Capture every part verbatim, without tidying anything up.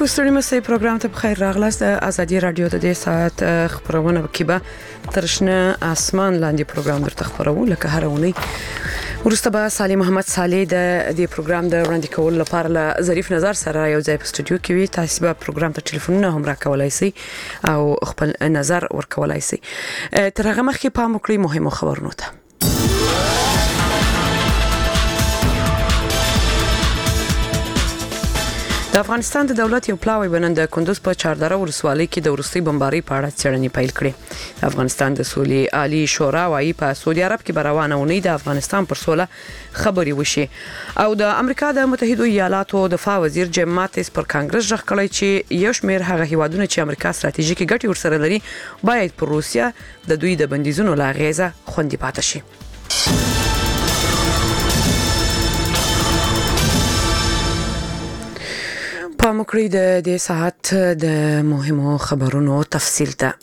اوریدونکو ستړي مې پروګرام ته بخیر راغلاست. د ازادي رادیو د دې ساعت خبرونه کې به ترشنه اسمان لاندې پروګرام درته خبرو لکه هر اونۍ. ورسته به صالح محمد صالح د دې پروګرام د وړاندې کولو لپاره له ظریف نظر سره یو ځای په استودیو کې وي. تاسو به پروګرام ته ټلیفونونه هم راکولای شئ او خپل نظر ورکولای شئ. تر هغه مخکې پام وکړئ مهمو خبرونو ته. د افغانستان د دولت یو پلاوی بنند کندوز په چاردره ولسوالۍ کې د ورستي بمباري په اړه څېړنې پیل کړې. د افغانستان د سولې عالی شورا وايي په سعودي عرب کې روانه ونی د افغانستان پر سوله خبري وشي او د امریکا د متحده ایالاتو دفاع وزیر جیم ماتیس پر کانګرس ځخ کړی چې یو شمېر هغه هیوادونه چې امریکا ستراتیژیکي ګټې ورسره لري باید پر روسیا د دوی د بندیزونو لاغیزه خوندي پاتې شي. پاموکړی د دې ساعت د مهمو خبرونو تفصیل ته.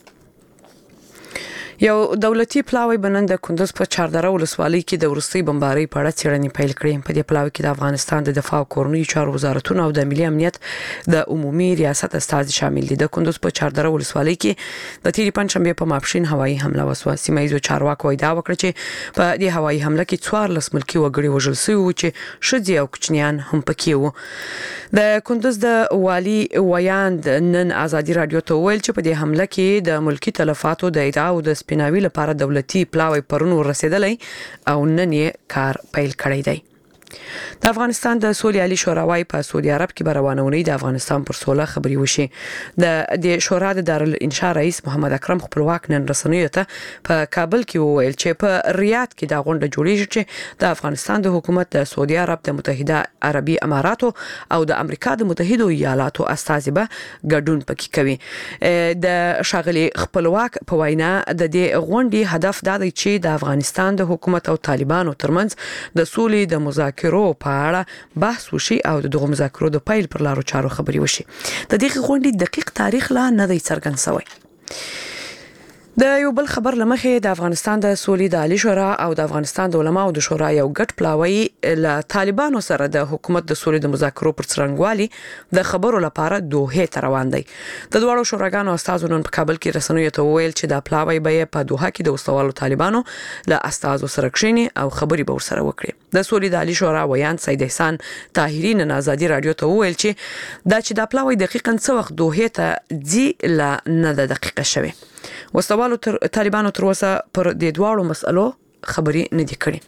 یو دولتي پلاوی بنند کندوز په چاردره ولسوالۍ کې د ورستي بمباري په اړه څېړنې پیل کړې. په دې پلاوی کې د افغانستان د دفاع او کورنیو چارو وزارتونه او د ملي امنیت د عمومي ریاست استازي شامل دي. د کندوز په چاردره ولسوالۍ کې د تیری پنځشنبه په ماپښین هوایي حمله وسوه. سیمه ییزو چارواکو ادعا وکړه چې په دې هوایي حمله کې څوارلس ملکي وګړي وژل شوي وو چې ښځې او کوچنیان هم پکې وو. د کندوز د والي ویاند نن ازادي رادیو ته ویل چې په دې حمله کې د ملکي تلفاتو د ادعا او د سپیناوي لپاره دولتي پلاوی پرون ورسېدلی او نن یې کار پیل کړی دی. د افغانستان د سولې عالی شورا وايي په سعودي عرب کې روانه ونی د افغانستان پر سوله خبري وشي. د د شورا د دارالانشاء رئیس محمد اکرم خپلواک نن رسنیو ته په کابل کې وویل چې په ریاض کې د غونډه جوړیږي چې د افغانستان د حکومت د سعودي عرب د متحده عربي اماراتو او د امریکا د متحده ایالاتو استازي به ګډون پکې کوي. د شاغلي خپلواک په وینا د دې غونډې هدف دا دی چې د افغانستان د حکومت او طالبانو ترمنځ د سولې د مذاکرات په اړه بحث وشي او د دغه مذاکرو د پیل پر لارو چارو خبري وشي. د دې غونډې دقیق تاریخ لا نه دی څرګند شوی. د یو بل خبر لمخې د افغانستان د سولې د عالی شورا او د افغانستان د علماو د شورا یو ګډ پلاوی له طالبانو سره د حکومت د سولې د مذاکرو پر څرنګوالي د خبرو لپاره دوه ته روان دی. د دوړو شوراګانو استادو نن په کابل کې رسنیو ته ویل چې د پلاوی به په دوحه کې د وسوالو طالبانو له استادو سره کښینی او خبري به ورسره وکړي. د سولې د عالی شورا ویان سید احسان طاهری نن ازادي رادیو ته ویل چې دا چې د پلاوی دقیقاً څه وخت دوه ته ځي لا نه د دقیقه شوی. وسوالو تر طالبانو تر اوسه پر دې دواړو مسألو خبري نه دي کړې.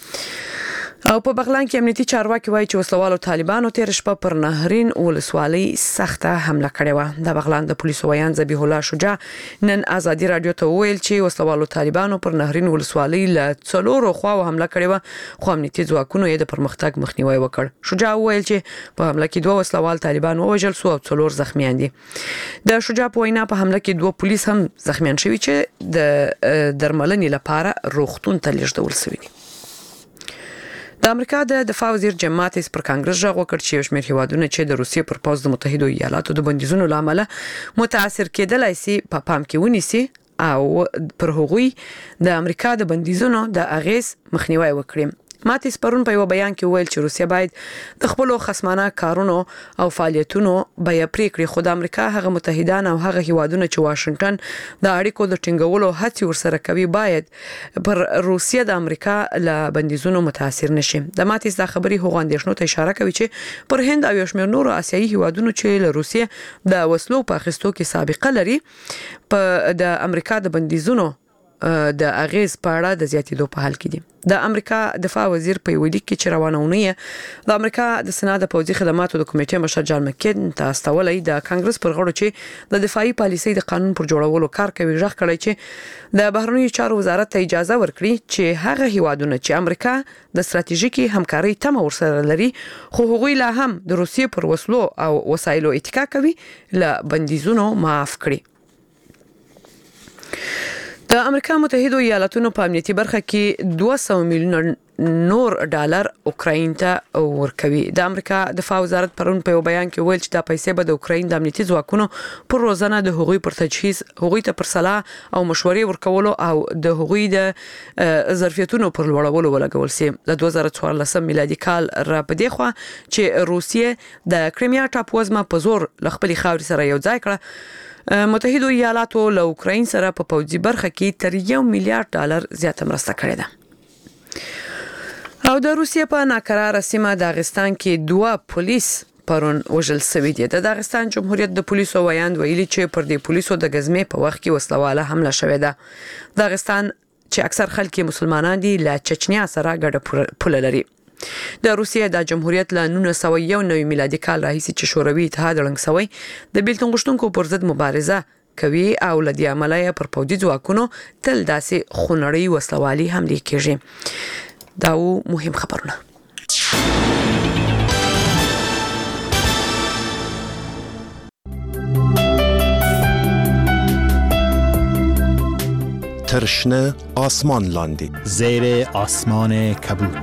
او په بغلان کې امنیتي چارواکي وایي چې وسوالو طالبانو تیر شپه پر نهرین ولسوالۍ سخته حمله کړې و. د بغلان د پولیسو ویان ذبیح الله شجاع نن ازادي رادیو ته ویل چې وسوالو طالبانو پر نهرین ولسوالۍ له څلورو خواو حمله کړې و خو امنیتي ځواکونو یې د پرمختګ مخنیوي وکړ. شجاع ویل چې په حمله کې دوه وسلوال طالبان ووژل شو او څلور زخمیان دي. د شجاع په وینا په حمله کې دوه پولیس هم زخمیان شوي چې د درملنې لپاره روغتون ته لیږدول شوي دي. د امریکا د دفاع وزیر جیم ماتیس پر کانګرس ژغ وکړ چې یو شمېر هیوادونه چې د روسیې پر پوځ د متحده ایالاتو د بندیزونو لامل متاثر کېدلای شي په پام کې ونیسي او پر هغوی د امریکا د بندیزونو د اغیز مخنیوي وکړي. ماتیس پرون په یو بیان کې ویل چې روسیا باید د خپل خصمانه کارونو او فعالیتونو بیا پریکړي خو د امریکا هغه متحدان او هغه هیوادونه چې واشنگټن د اړیکو د ټینګولو هڅې ورسره کوي باید پر روسیا د امریکا له بندیزونو متاثر نشي. د ماتیس د خبري هغو اندېښنو ته اشاره کوي چې پر هند او یو شمېر نورو آسیایي هیوادونو چې له روسیا د وسلو په اخیستو کې سابقه لري په د امریکا د بندیزونو د اغیز په اړه د زیاتېدو په حال کې دي. د امریکا دفاع وزیر په ویلي کې چې روانونه د امریکا د سنا د پوځي خدماتو د کمیټې مشر جان مکین ته استولې د کانګرس پر غړو چې د دفاعي پالیسۍ د قانون پر جوړولو کار کوي ژغ کړی چې د بهرنیو چارو وزارت ته اجازه ورکړي چې هغه هیوادونه چې امریکا د ستراتیژیکي همکارۍ تمه ورسره لري خو هغوی لا هم د روسیې پر وسلو او وسایلو اتکا کوي له بندیزونو معاف کړي. د امریکا متحده ایالاتونو په امنیتي برخه کې دوه سوه میلیونه نور ډالر اوکراین ته ورکوي. د امریکا دفاع وزارت پرون په یو بیان کې ویل چې دا پیسې به د اوکراین د امنیتي ځواکونو پر روزانه د هغوی پر تجهیز، هغوی ته پر صلاح او مشورې ورکولو او د هغوی د ظرفیتونو پر لوړولو ولګول شي. د دوه زره څوارلسم میلادي کال را پدې خوا چې روسیې د کریمیا ټاپووزمه په زور ل خپل خاورې سره یو ځای کړه، متحده ایالاتو له اوکراین سره په پوځي برخه کې تر یو میلیارډ ډالر زیاته مرسته کړې ده. او د روسیې په ناکراره سیمه داغستان کې دوه پولیس پرون وژل شوي دي. د داغستان جمهوریت د پولیسو ویاند ویلي چې پر دې پولیسو د غزمې په وخت کې وسلواله حمله شوې ده. داغستان چې اکثر خلک مسلمانان دي له چچنیا سره ګډه پوله لري. د روسیې د جمهوریت له نولس سوه یو نوي میلادي کال راهیسې چې شوروي اتحاد ړنګ شوی د بیلتون غوښتونکو پر ضد مبارزه کوي او له دې عمله پر پوځي ځواکونو تل داسې خونړۍ وسلوالي حملې کېږي. دا و مهم خبرونه. ترشنه آسمان لاندی زیر آسمان کبود.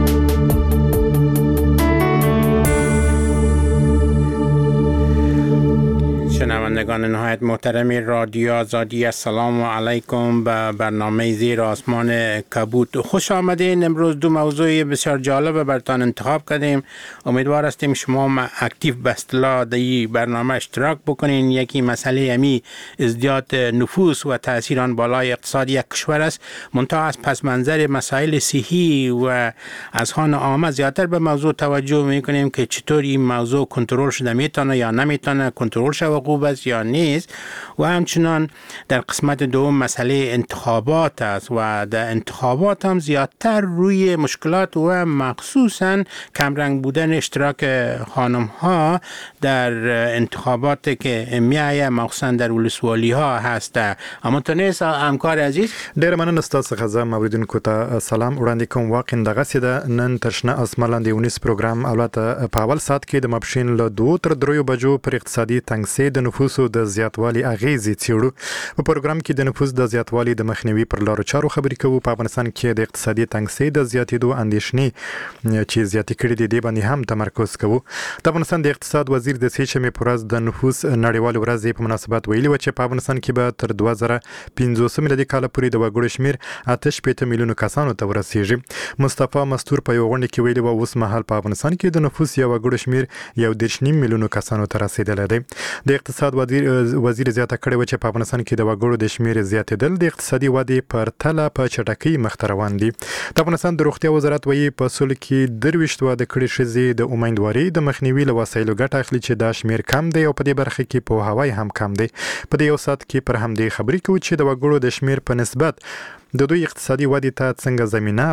شنوندگان نهایت محترم رادیو آزادی، السلام علیکم. به برنامه زیر آسمان کبود خوش آمدین. امروز دو موضوع بسیار جالب براتان انتخاب کردیم. امیدوار هستیم شما اکتیو به اصطلاح در این برنامه اشتراک بکنین. یکی مسئله امی ازدیاد نفوس و تاثیر آن بالای اقتصاد یک کشور است. منتها از پس منظر مسائل صحی و از خان عامه زیادتر به موضوع توجه میکنیم که چطور این موضوع کنترل شده میتونه یا نمیتونه کنترل شود است یا نیست. و همچنان در قسمت دوم مسئله انتخابات است و در انتخابات هم زیادتر روی مشکلات و مخصوصا کمرنگ بودن اشتراک خانم ها در انتخابات که میایه مخصوصا در ولسوالی ها هست. اما تو نیست همکار عزیز؟ ډیر مننه ستاسو خزم اوریدونکو ته سلام وړاندې کوم. واقعا دغه سیده نن ترشنه اسمان لاندې ونیس پروګرام اولاته په اول سات کې د ماپښین له دوه تر دریو بجو پر اقتصادي تنګسي د نفوسو د زیاتوالي اغیزې څیړو. په پروګرام کې د نفوس د زیاتوالي د مخنیوي پر لارو چارو خبرې کوو. په افغانستان کې د اقتصادي تنګسي د زیاتېدو اندېښنې چې زیاتې کړې دي باندې هم تمرکز کوو. د افغانستان د اقتصاد وزیر د سې شنبې پر ورځ د نفوس نړیوال ورځ په مناسبت ویلي و چې په افغانستان کې به تر دوه زره پنځوس میلادي کال پورې د وګړو شمیر اته شپېته میلیونه کسانو ته ورسیږي. مصطفی مستور په یو غونډه کې ویلي و اوس مهال په افغانستان کې د نفوس یا وګړو شمیر یو دېرش نیم میلیونه کسانو ته رسیدلی دی. د اقتصاد وزیر وزیر زیاته کړې و چې په افغانستان کې د وګړو د شمیر زیاتېدل د اقتصادي ودې پر تله په چټکۍ مخ ته روان دي. د افغانستان د روغتیا وزارت وایي په سول کې درویشت واده کړې ښځې د امیندوارۍ د مخنیوي له وسایلو ګټه اخلي چې دا شمیر کم دی او په دې برخه کې پوهاوی هم کم دی. په دې یو ساعت کې پر همدې خبرې کوو چې د وګړو د شمیر په نسبت د دوی اقتصادي ودې ته څنګه زمینه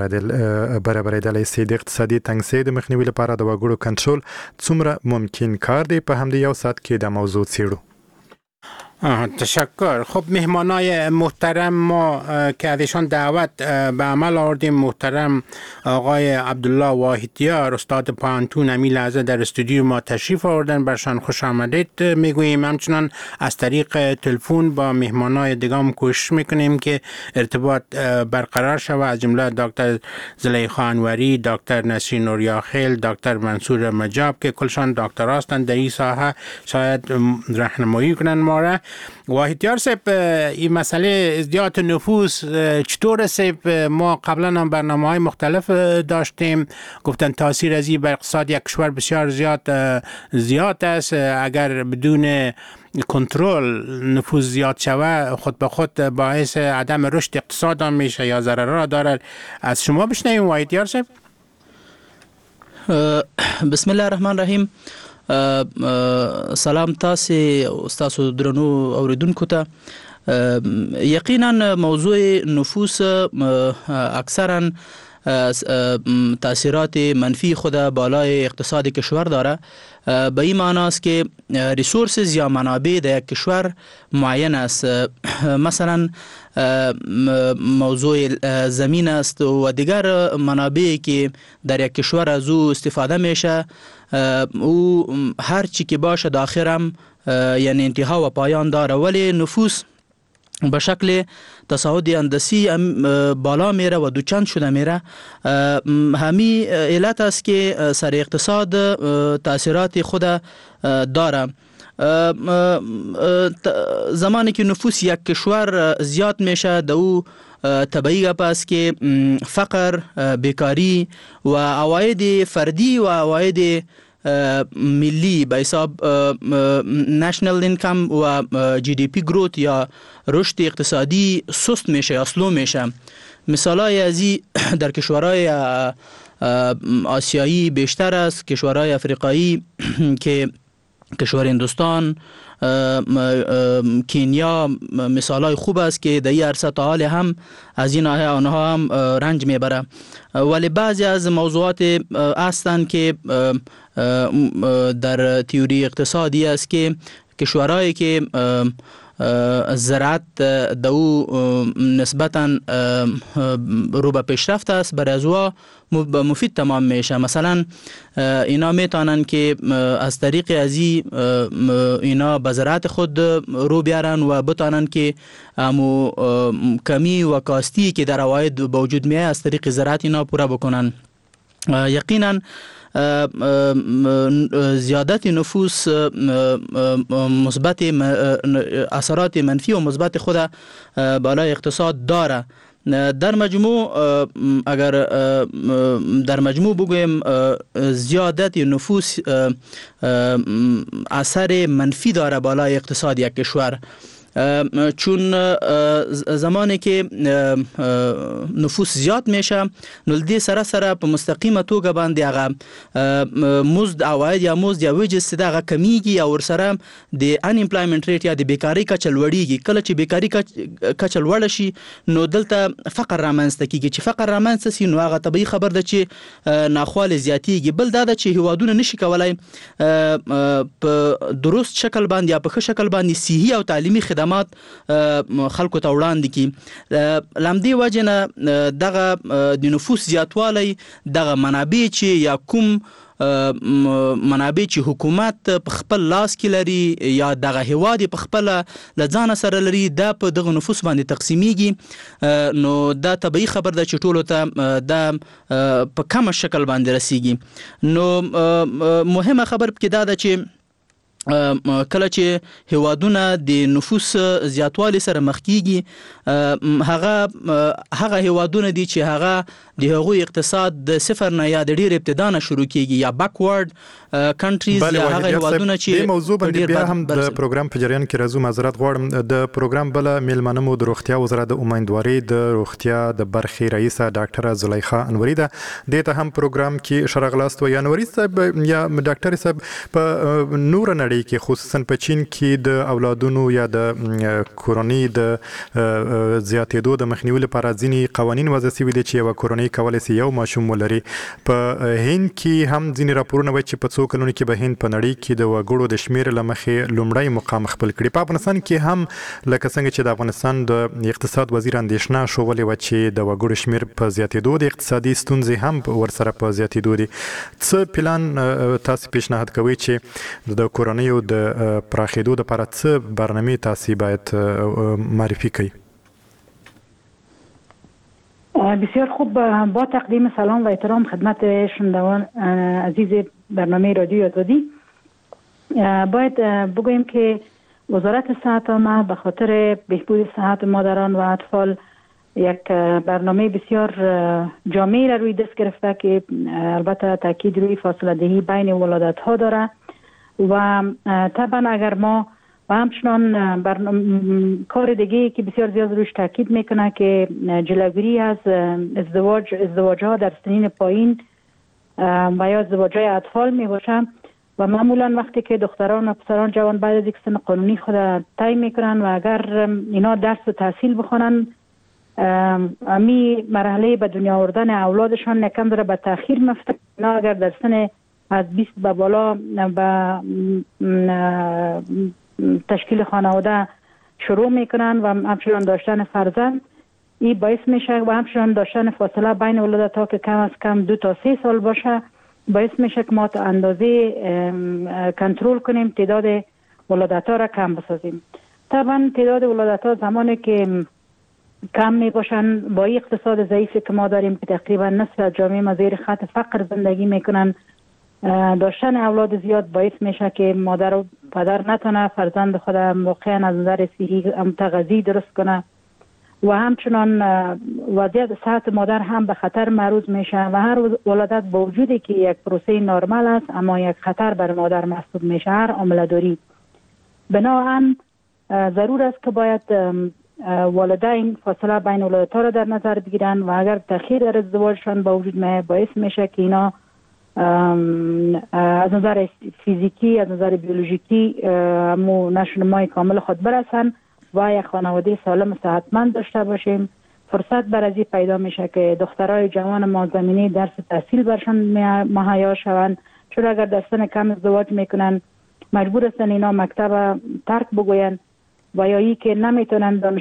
برابرېدلی سي. د اقتصادي تنګسۍ د مخنیوي لپاره د وګړو کنټرول څومره ممکن کار دی، په همدې یو ساعت کې د موضوع څیړو. تشکر. خب مهمانای محترم ما که ازشان دعوت به عمل آوردیم، محترم آقای عبدالله واحدیار استاد پانتون امی لحظه در استودیو ما تشریف آوردن، برشان خوش آمدید میگوییم. همچنان از طریق تلفن با مهمانای دیگه کوشش میکنیم که ارتباط برقرار شود، از جمله دکتر زلیخا انوری، دکتر نسرین نوریاخیل، دکتر منصور مجاب که کلشان دکتر هستند در این ساحه، شاید راهنمایی کنن ما را. واحدیار صاحب، این مسئله ازدیاد نفوس چطور صاحب؟ ما قبلا هم برنامه های مختلف داشتیم، گفتن تاثیر از این بر اقتصاد یک کشور بسیار زیاد زیاد است. اگر بدون کنترل نفوذ زیاد شود خود به خود باعث عدم رشد اقتصاد هم میشه یا ضرر را دارد. از شما بشنویم واحدیار صاحب. بسم الله الرحمن الرحیم. سلام تاسو استاسو درنو اوریدونکو ته. یقینا موضوع نفوس اکثرا تاثیرات منفی خود بالای اقتصاد کشور داره. به این معنی است که ریسورسز یا منابع در یک کشور معین است. مثلا موضوع زمین است و دیگر منابعی که در یک کشور از او استفاده میشه، او هر چی که باشه داخل هم یعنی انتها و پایان داره. ولی نفوس به شکل تصاعد هندسی بالا میره و دوچند شده میره. همین علت است که سر اقتصاد تاثیرات خود داره. زمانی که نفوس یک کشور زیاد میشه در او طبیعی است که فقر، بیکاری و عواید فردی و عواید ملی به حساب نشنل اینکم و جی دی پی گروت یا رشد اقتصادی سست میشه یا سلو میشه. مثالای ازی در کشورهای آسیایی بیشتر است، کشورهای افریقایی که کشور هندوستان، کینیا مثالای خوب است که در این عرصه تا حال هم از این ناحیه آنها هم رنج میبره. ولی بعضی از موضوعات هستند که در تئوری اقتصادی است که کشورهایی که زراعت دو نسبتا رو به پیشرفت است برای از او مفید تمام میشه. مثلا اینا میتونن که از طریق ازی اینا به زراعت خود رو بیارن و بتونن که امو کمی و کاستی که در عواید به وجود میاد از طریق زراعت اینا پورا بکنن. یقینا زیادت نفوس مثبت اثرات منفی و مثبت خود بالای اقتصاد داره. در مجموع اگر در مجموع بگویم زیادت نفوس اثر منفی داره بالای اقتصاد یک کشور، چون زمانی که نفوس زیاد میشه نلدی سره سره په مستقیمه توګه باندې هغه مزد عواید یا مزد یا ویجز ده هغه کمیږي یا ورسره د ان امپلایمنت ریټ یا د بیکاری کچه لوړیږي. کله چې بیکاری کچه لوړه شي نو دلته فقر رامنځته کیږي. چې فقر رامنځته شي نو هغه طبيعي خبر ده چې ناخواله زیاتیږي. بل دا ده چې هیوادونه نشي کولای په درست شکل باندې یا په ښه شکل باندې صحي او تعلیمي خدمات خلکو ته وړاندې کی. لامدی وجنه دغه د نفوس زیاتوالی دغه منابع چې یا کوم منابع چې حکومت په خپل لاس کې لري یا دغه هیواد په خپل لځان سره لري دا په دغه نفوس باندې تقسیمیږي، نو دا طبيعي خبر ده چې ټولو ته دا په کوم شکل باندې رسیږي. نو مهمه خبر کې دا ده چې کله چې هیوادونه د نفوس زیاتوالی سره مخ کیږي هغه هغه هیوادونه دي چې هغه د هغوی اقتصاد د صفر نه یا د ډیر ابتدا نه شروع کیږي یا بیکورد کنټریز یا هغه هیوادونه چې د موضوع باندې بیا هم د پروګرام په جریان کې راځو. معذرت غواړم د پروګرام بل میلمانه مو د روغتیا وزارت د امیدواري د روغتیا د برخې رئیسه ډاکټره زلیخا انوري ده. دته هم پروګرام کې شرغلاست و انوري صاحب یا ډاکټر صاحب په نور نړۍ کې خصوصا په چین کې د اولادونو یا د کورونی د زیاتېدو د مخنیوي لپاره ځینی قوانین وضع شوي دي چې یو کورونی کولای شي یو ماشوم ولري. په هند کې هم ځینی راپورونه وایي چې په څو کلونو کې به هند په نړۍ کې د وګړو د شمیر لمخې لومړی مقام خپل کړي. په افغانستان کې هم لکه څنګه چې د افغانستان د اقتصاد وزیر اندېښنه شولې و چې د وګړو شمیر په زیاتېدو د اقتصادي ستونزې هم ورسره په زیاتېدو دي. څه پلان تاسو پیشنهاد کوئ چې د کورونی د پراخېدو لپاره څه برنامه تاسو باید معرفی کړئ؟ بسیار خوب. با تقدیم سلام و احترام خدمت شنوندگان عزیز برنامه رادیو آزادی، باید بگوییم که وزارت صحت عامه به خاطر بهبود صحت مادران و اطفال یک برنامه بسیار جامعی را روی دست گرفته که البته تاکید روی فاصله دهی بین ولادت ها داره و طبعا اگر ما و همچنان کار دیگه که بسیار زیاد روش تاکید میکنه که جلوگیری از ازدواج ازدواج ها در سنین پایین و یا ازدواج های اطفال می باشه و معمولا وقتی که دختران و پسران جوان بعد از یک سن قانونی خود طی میکنن و اگر اینا درس و تحصیل بخونن امی مرحله به دنیا آوردن اولادشان یکم داره به تاخیر میفته. اینا اگر در سن از بیست به بالا به تشکیل خانواده شروع میکنن و همچنان داشتن فرزند، این باعث میشه و همچنان داشتن فاصله بین ولادت ها که کم از کم دو تا سه سال باشه باعث میشه که ما تا اندازه کنترل کنیم تعداد ولادت ها را کم بسازیم. طبعا تعداد ولادت ها زمانی که کم می باشن با این اقتصاد ضعیفی که ما داریم که تقریبا نصف از جامعه ما زیر خط فقر زندگی میکنن، داشتن اولاد زیاد باعث میشه که مادر و پدر نتونه فرزند خود واقعا از نظر صحی تغذیه درست کنه و همچنان وضعیت صحت مادر هم به خطر معرض میشه و هر ولادت با وجودی که یک پروسه نرمال است اما یک خطر بر مادر محسوب میشه هر عامل داری. بنابراین ضرور است که باید والدین فاصله بین ولادت‌ها را در نظر بگیرن و اگر تأخیر در ازدواجشان با وجود می باعث میشه که اینا از نظر فیزیکی از نظر بیولوژیکی همو نشونمای کامل خود برسن و یک خانواده سالم صحتمند داشته باشیم. فرصت بر ازی پیدا میشه که دخترای جوان ما زمینه درس تحصیل برشان مهیا شوند، چون اگر در سن کم ازدواج میکنن مجبور هستن اینا مکتب ترک بگوین و یا ای که نمیتونن دانش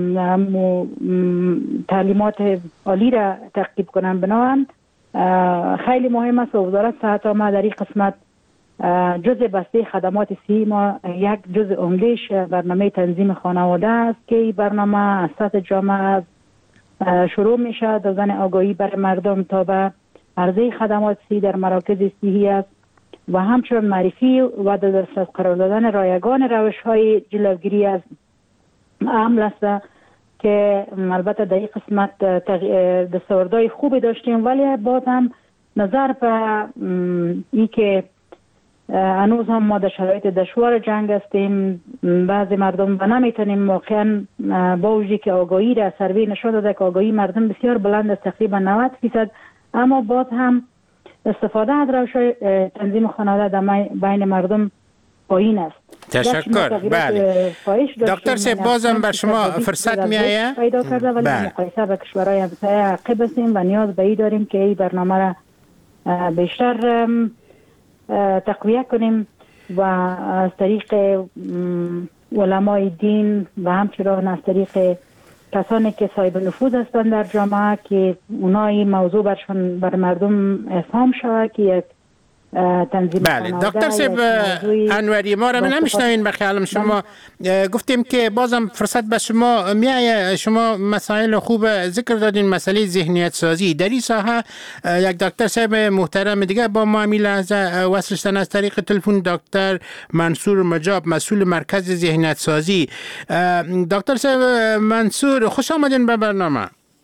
تعلیمات عالی را تعقیب کنن. بنابراین خیلی مهم است و وزارت صحت ما در این قسمت جزء بسته خدمات صحی ما یک جزء عمده‌اش برنامه تنظیم خانواده است که این برنامه از سطح جامعه شروع میشه دادن آگاهی بر مردم تا به عرضه خدمات صحی در مراکز صحی است و همچنین معرفی و در دسترس قرار دادن رایگان روش‌های جلوگیری از حمل است که البته در این قسمت دستاوردهای خوبی داشتیم، ولی باز هم نظر به ای که هنوز هم ما در شرایط دشوار جنگ هستیم، بعضی مردم و نمیتونیم واقعا با وجودی که آگاهی را سروی نشان داده که آگاهی مردم بسیار بلند است تقریبا نود درصد، اما باز هم استفاده از روش‌های تنظیم خانواده در بین مردم پایین است. تشکر. بله دکتر صاحب بازم بر شما فرصت می آید پیدا کرده ولی بله. مقایسه با کشورهای همسایه عقب هستیم و نیاز به این داریم که این برنامه را بیشتر تقویه کنیم و از طریق علمای دین و همچنان از طریق کسانی که صاحب نفوذ هستند در جامعه که اونایی موضوع برشان بر مردم افهام شود که یک تنظیم. بله دکتر صاحب انوری ما را نمیشنوین به خیالم شما گفتیم که بازم فرصت به شما میایه، شما مسائل خوب ذکر دادین، مسئله ذهنیت سازی در این ساحه یک دکتر صاحب محترم دیگه با ما همین لحظه وصل شدن از طریق تلفن، دکتر منصور مجاب مسئول مرکز ذهنیت سازی. دکتر صاحب منصور خوش آمدین به برنامه.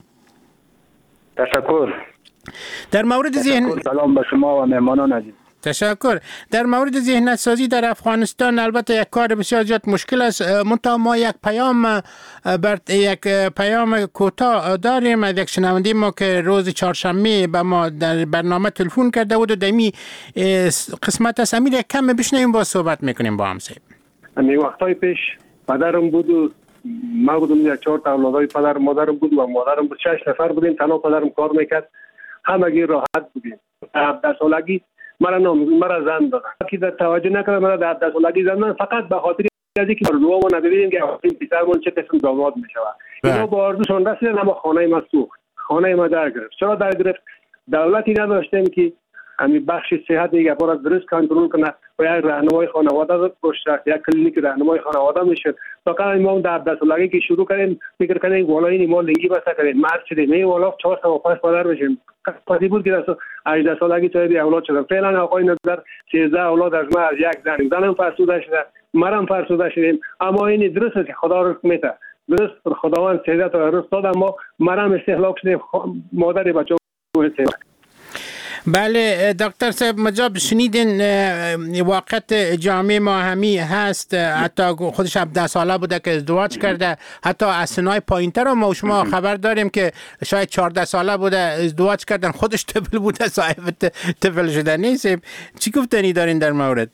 تشکر. در مورد ذهن سلام به شما و مهمانان عزیز. تشکر. در مورد ذهنیت سازی در افغانستان البته یک کار بسیار زیاد مشکل است، منتها ما یک پیام بر یک پیام کوتاه داریم از یک شنونده ما که روز چهارشنبه به ما در برنامه تلفن کرده بود و دمی قسمت است امیر کم بشنویم با صحبت میکنیم با هم صاحب. امی وقتای پیش پدرم بود و ما بودم یک چهار تا اولادای پدر مادرم بود و مادرم بود، شش نفر بودیم، تنها پدرم کار میکرد، همگی راحت بودیم. هفده سالگی مرا نام مرا زن داد که در توجه نکرد مرا در هفده سالگی زن فقط به خاطر از اینکه رو ما ندیدیم که این پسرمون چه قسم داماد میشه. اینا با آرزوشون رسیدن اما خانه ما سوخت، خانه ما در گرفت. چرا در گرفت؟ دولتی نداشتیم که همین بخش صحت دیگه پارا درست کنترل کنه و یک راهنمای خانواده رو گذاشت، یک کلینیک راهنمای خانواده میشه. فقط ما در هفده سالگی که شروع کردیم فکر کردیم والا این ما لنگی بس کردیم مرد شدیم، می والا چهار تا پنج پدر بشیم. قضیه بود که در هجده سالگی صاحب اولاد شدم. فعلا آقای نظر سیزده اولاد از ما از یک زن، زنم فرسوده شده، مرم فرسوده شدیم. اما این درست است که خدا رو میته، درست خداوند سیزده تا روز داد اما مرم استهلاک شدیم، مادر بچه‌ها استهلاک. بله دکتر صاحب مجاب شنیدین واقعیت جامعه ما همی هست، حتی خودش هفده ساله بوده که ازدواج کرده، حتی از سنای پایینتر هم ما شما خبر داریم که شاید چهارده ساله بوده ازدواج کردن، خودش طفل بوده صاحب طفل شده نیست. چی گفتنی دارین در مورد؟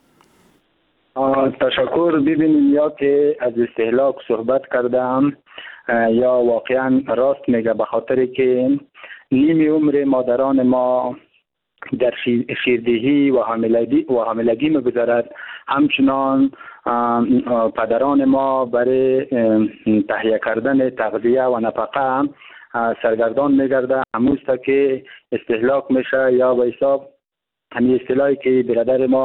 تشکر. ببینیم یا که از استهلاک صحبت کردم یا واقعا راست میگه، به خاطر که نیمی عمر مادران ما در شیردهی و حاملگی و حاملگی می‌گذرد، همچنان پدران ما برای تهیه کردن تغذیه و نفقه سرگردان می‌گرده، هموز تا که استهلاک میشه یا به حساب همین اصطلاحی که برادر ما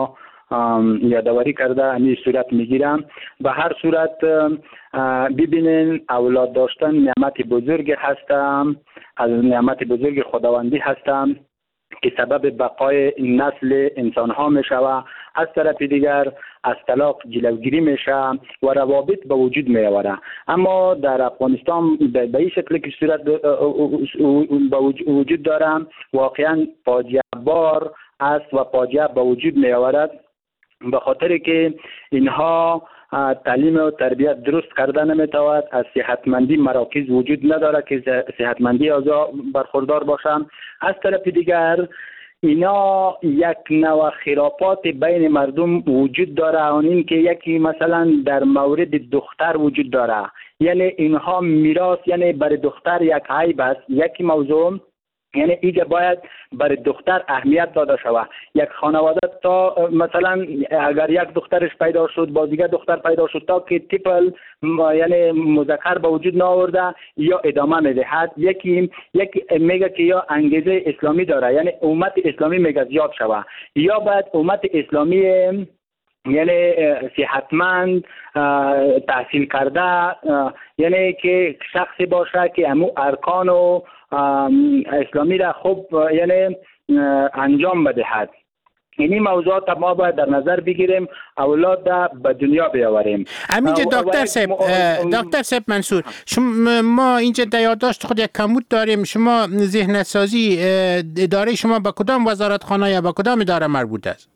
یادآوری کرده همین صورت میگیرم. به هر صورت ببینین اولاد داشتن نعمت بزرگ هستم، از نعمت بزرگ خداوندی هستم که سبب بقای نسل انسان ها می شود. از طرف دیگر از طلاق جلوگیری میشه و روابط به وجود می آوره. اما در افغانستان به این شکل که صورت به وجود داره واقعا فاجعه بار است و فاجعه به وجود می آورد، به خاطر که اینها تعلیم و تربیت درست کرده نمیتواند. از صحتمندی مراکز وجود نداره که صحتمندی آزا برخوردار باشند. از طرف دیگر اینا یک نوع خرافات بین مردم وجود داره، اون این که یکی مثلا در مورد دختر وجود داره، یعنی اینها میراث، یعنی برای دختر یک عیب است. یکی موضوع یعنی اینجا باید برای دختر اهمیت داده شود. یک خانواده تا مثلا اگر یک دخترش پیدا شد با دیگر دختر پیدا شد تا که تیپل یعنی مذکر به وجود نآورده یا ادامه میدهد. یکی یک میگه که یا انگیزه اسلامی داره، یعنی امت اسلامی میگه زیاد شود، یا باید امت اسلامی یعنی صحتمند تحصیل کرده، یعنی که شخصی باشه که همو ارکان و اسلامی را خوب یعنی انجام بدهد. اینی موضوعات ما باید در نظر بگیریم، اولاد به دنیا بیاوریم. همینجا دکتر صاحب دکتر صاحب منصور، شما ما اینجا در یادداشت خود یک کمود داریم. شما ذهنیت سازی اداره شما به کدام وزارتخانه یا به کدام اداره مربوط است؟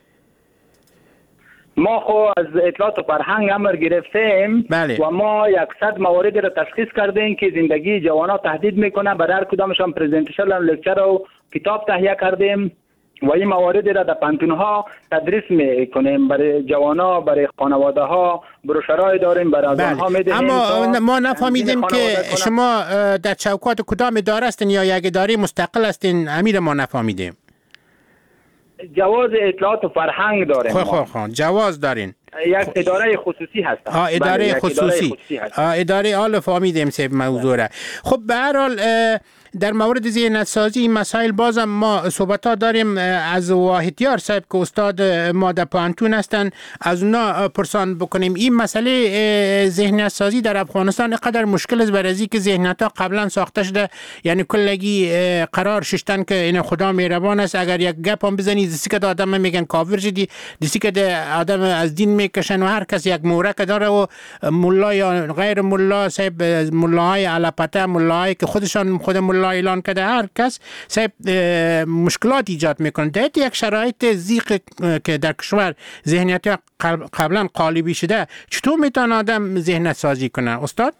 ما خو از اطلاعات و فرهنگ امر گرفتیم بله. و ما یکصد موارد را تشخیص کردیم که زندگی جوانان تهدید میکنه. برای هر کدامشان پرزنتیشن و لکچر و کتاب تهیه کردیم و این موارد را در پانتون‌ها تدریس میکنیم. برای جوانان، برای خانواده ها بروشورای داریم، برای از آنها میدهیم. اما ما نفهمیدیم که شما در چوکات کدام اداره هستین یا یک اداره مستقل هستین، امیر ما نفهمیدیم. جواز اطلاعات و فرهنگ داریم. خو خو خو جواز دارین. یک اداره خصوصی هست. ها اداره خصوصی. اداره آل فهمیدیم سه موضوع را. خب به هر حال در مورد ذهنیت سازی این مسائل بازم ما صحبت ها داریم از واحدیار صاحب که استاد ما در پانتون هستن، از اونا پرسان بکنیم این مسئله ذهنیت سازی در افغانستان قدر مشکل است برای از که ذهنیت ها قبلا ساخته شده، یعنی کلگی قرار ششتن که این خدا مهربان است. اگر یک گپ هم بزنی دستی که آدم میگن کافر شدی، دستی که آدم از دین میکشن و هر کس یک مورک داره و ملا یا غیر ملا صاحب ملاهای علاپته ملاهای که خودشان خود ملا اعلان کرده هر کس صاحب مشکلات ایجاد میکنه. در یک شرایط ضیق که در کشور ذهنیت قبلا قالبی شده، چطور میتونه آدم ذهنیت سازی کنه استاد؟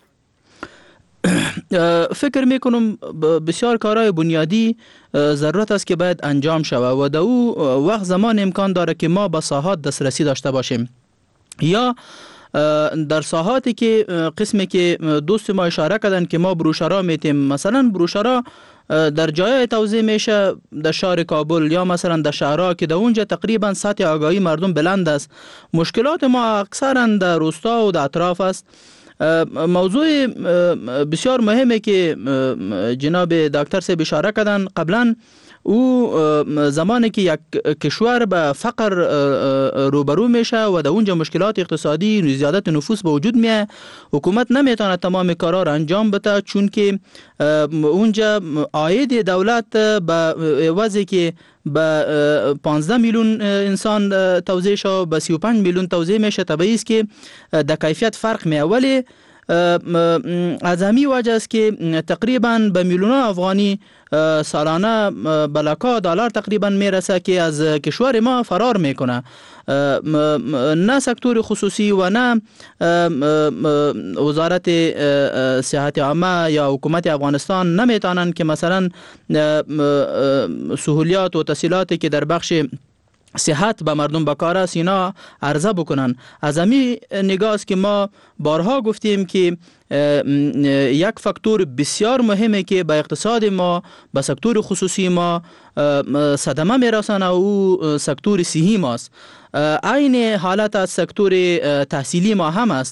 فکر میکنم بسیار کارهای بنیادی ضرورت است که باید انجام شود و در او وقت زمان امکان داره که ما به ساحات دسترسی داشته باشیم، یا در ساحاتی که قسمی که دوست ما اشاره کردن که ما بروشورا میتیم، مثلا بروشورا در جای توزیع میشه در شهر کابل یا مثلا در شهرها که در اونجا تقریبا سطح آگاهی مردم بلند است. مشکلات ما اکثرا در روستا و در اطراف است. موضوع بسیار مهمه که جناب دکتر صاحب اشاره کردن قبلا، او زمانی که یک کشور به فقر روبرو میشه و در اونجا مشکلات اقتصادی زیادت نفوس به وجود میاد، حکومت نمیتونه تمام کارا را انجام بده، چون که اونجا عاید دولت به عوضی که به پانزده میلیون انسان توزیع شو به سی و پنج میلیون توزیع میشه، طبیعی است که در کیفیت فرق میه. ولی از همین وجه است که تقریبا به میلیون افغانی سالانه بلکا دلار تقریبا میرسه که از کشور ما فرار میکنه. نه سکتور خصوصی و نه وزارت صحت عامه یا حکومت افغانستان نمیتونن که مثلا سهولیات و تسهیلاتی که در بخش صحت به مردم بکار است اینا عرضه بکنن. از همین نگاه است که ما بارها گفتیم که یک فاکتور بسیار مهمه که به اقتصاد ما، به سکتور خصوصی ما صدمه میرسانه او سکتور صحی ماست. عین حالت از سکتور تحصیلی ما هم است.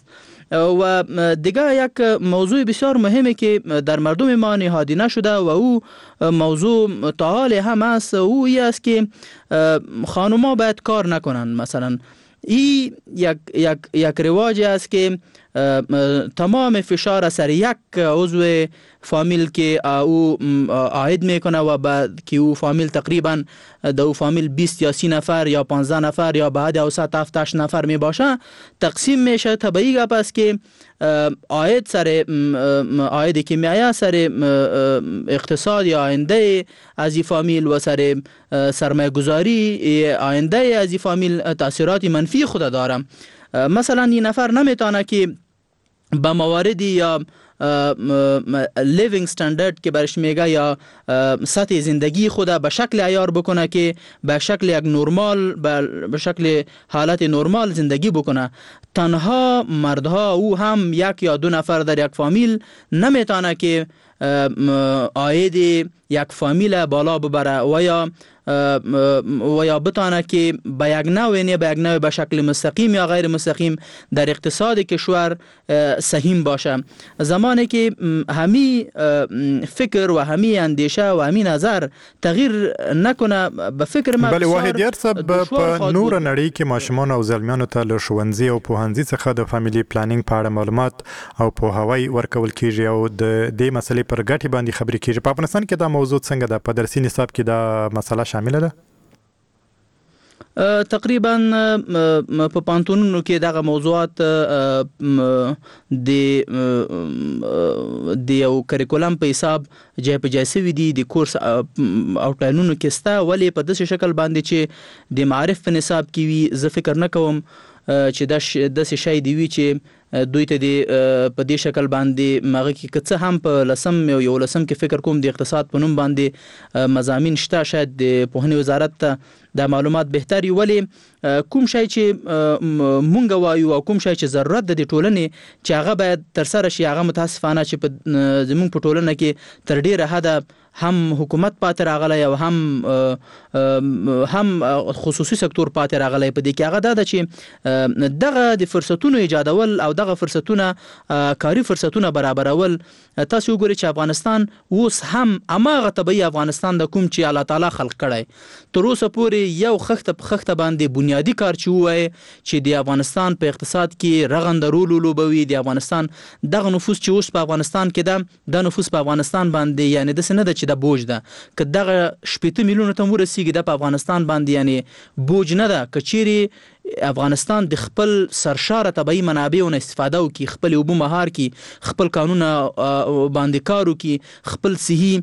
و دیگه یک موضوع بسیار مهمه که در مردم ما نهادینه شده و او موضوع تا حال هم است، او ای است که خانوما باید کار نکنن. مثلا این یک یک یک رواج است که تمام فشار سر یک عضو فامیل که او عاید میکنه و بعد که او فامیل تقریبا در او فامیل بیست یا سی نفر یا پانزده نفر یا بعد اوسط هفت هشت نفر می باشه تقسیم میشه. طبیعی گپ است که عاید سر عایدی که میآید سر اقتصاد یا آینده از این فامیل و سر سرمایه گذاری آینده از این فامیل تاثیرات منفی خود داره. مثلا این نفر نمیتونه که به مواردی یا لیوینگ استاندارد که برش میگه یا سطح زندگی خود به شکل عیار بکنه که به شکل یک نرمال به شکل حالت نرمال زندگی بکنه. تنها مردها او هم یک یا دو نفر در یک فامیل نمیتونه که عاید یک فامیل بالا ببره و یا و یا بتانه که به یک نوع نه به یک نوع به شکل مستقیم یا غیر مستقیم در اقتصاد کشور سهیم باشه. زمانی که همی فکر و همی اندیشه و همی نظر تغییر نکنه به فکر ما بله واحدیار صاحب په نور نړۍ کې ماشومان او زلمیانو ته له ښوونځي او پوهنځي څخه د فامیلی پلانینګ په اړه معلومات او پوهاوی ورکول کیږي او د دې مسلې پر ګټې باندې خبرې کیږي. په افغانستان کې دا موضوع څنګه ده؟ په درسي نصاب کې دا مسله شامله ده؟ تقریبا په پانتونونو کې دغه موضوعات د د یو کریکولم په حساب جای په جای سوي دي د کورس اوټلاینونو کې ستا، ولې په داسې شکل باندې چې د معرف په نصاب کې وي. زه فکر نه کوم چې داسې شی دی وي چې دوی ته د په دې شکل باندې مغه کې که څه هم په لسم یو لسم کې فکر کوم د اقتصاد په نوم باندې مضامین شته، شاید د پوهنې وزارت ته د معلومات بهتري، ولی کوم شی چې مونږ وایو او کوم شی چې ضرورت د ټولنې چې هغه باید تر سره شي، هغه متاسفانه چې په زمونږ په ټولنه کې تر ډیره حده هم حکومت پاتې راغلی او هم هم خصوصي سکتور پاتې راغلی. په دې کې هغه دا ده چې دغه د فرصتونو ایجادول او دغه فرصتونه کاری فرصتونه برابرول. تاسو وګورئ چې افغانستان اوس هم هماغه طبیعي افغانستان د کوم چې الله تعالی خلق کړی تر اوسه پورې یو خخته په خخته باندې بنیادی کار چې وای چې د افغانستان په اقتصاد کې رغند رول لوبوي. د افغانستان دغه نفوس چې اوس په افغانستان کې ده، د نفوس په افغانستان باندې یعنی د سند چې د بوج ده که دغه شپږ میلیونه ته ورسیږي د په افغانستان باندې یعنی بوج نه ده. کچيري افغانستان د خپل سرشاره طبيعي منابعونو استفاده وکي، خپل اوبو مهار کی، خپل قانون باندې کارو کی، خپل صحي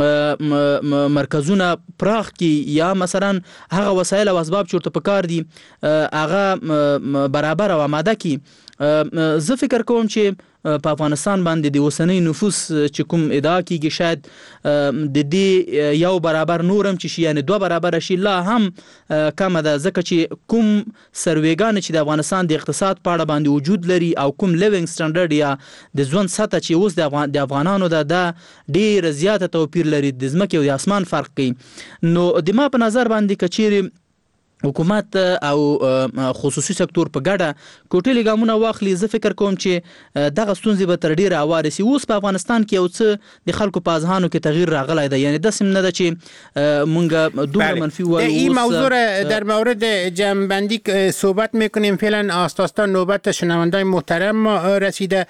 مرکزونه پراخ کی، یا مثلا هغه وسایل او اسباب چې ورته پکار دي هغه برابر او آماده کی. زه فکر کوم چې په افغانستان باندې د اوسنۍ نفوس چې کوم ادعا کیږي شاید د دې یو برابر نورم چې شي یعنی دوه برابر شي، لا هم کم ده، ځکه چې کوم سروېګان چې د افغانستان د اقتصاد په اړه باندې وجود لري او کوم لیوینګ سټانډرډ یا د ژوند سطح چې اوس د افغان د افغانانو ده د ډیر زیاته توپیر لري، د ځمکې او د اسمان فرق کوي. نو د ما په نظر باندې کچېرې حکومت او خصوصي سکتور په ګډه کوټلې ګامونه واخلي، زه فکر کوم چې دغه ستونزې به تر ډیره اوارسي. اوس په افغانستان کې یو څه د خلکو په اذهانو کې تغییر راغلی دی، یعنی داسې نه ده چې مونږ دومره منفی وایو. این موضوع در مورد جمع‌بندی صحبت میکنیم. فعلا آستاستا نوبت شنوندای محترم ما رسیده.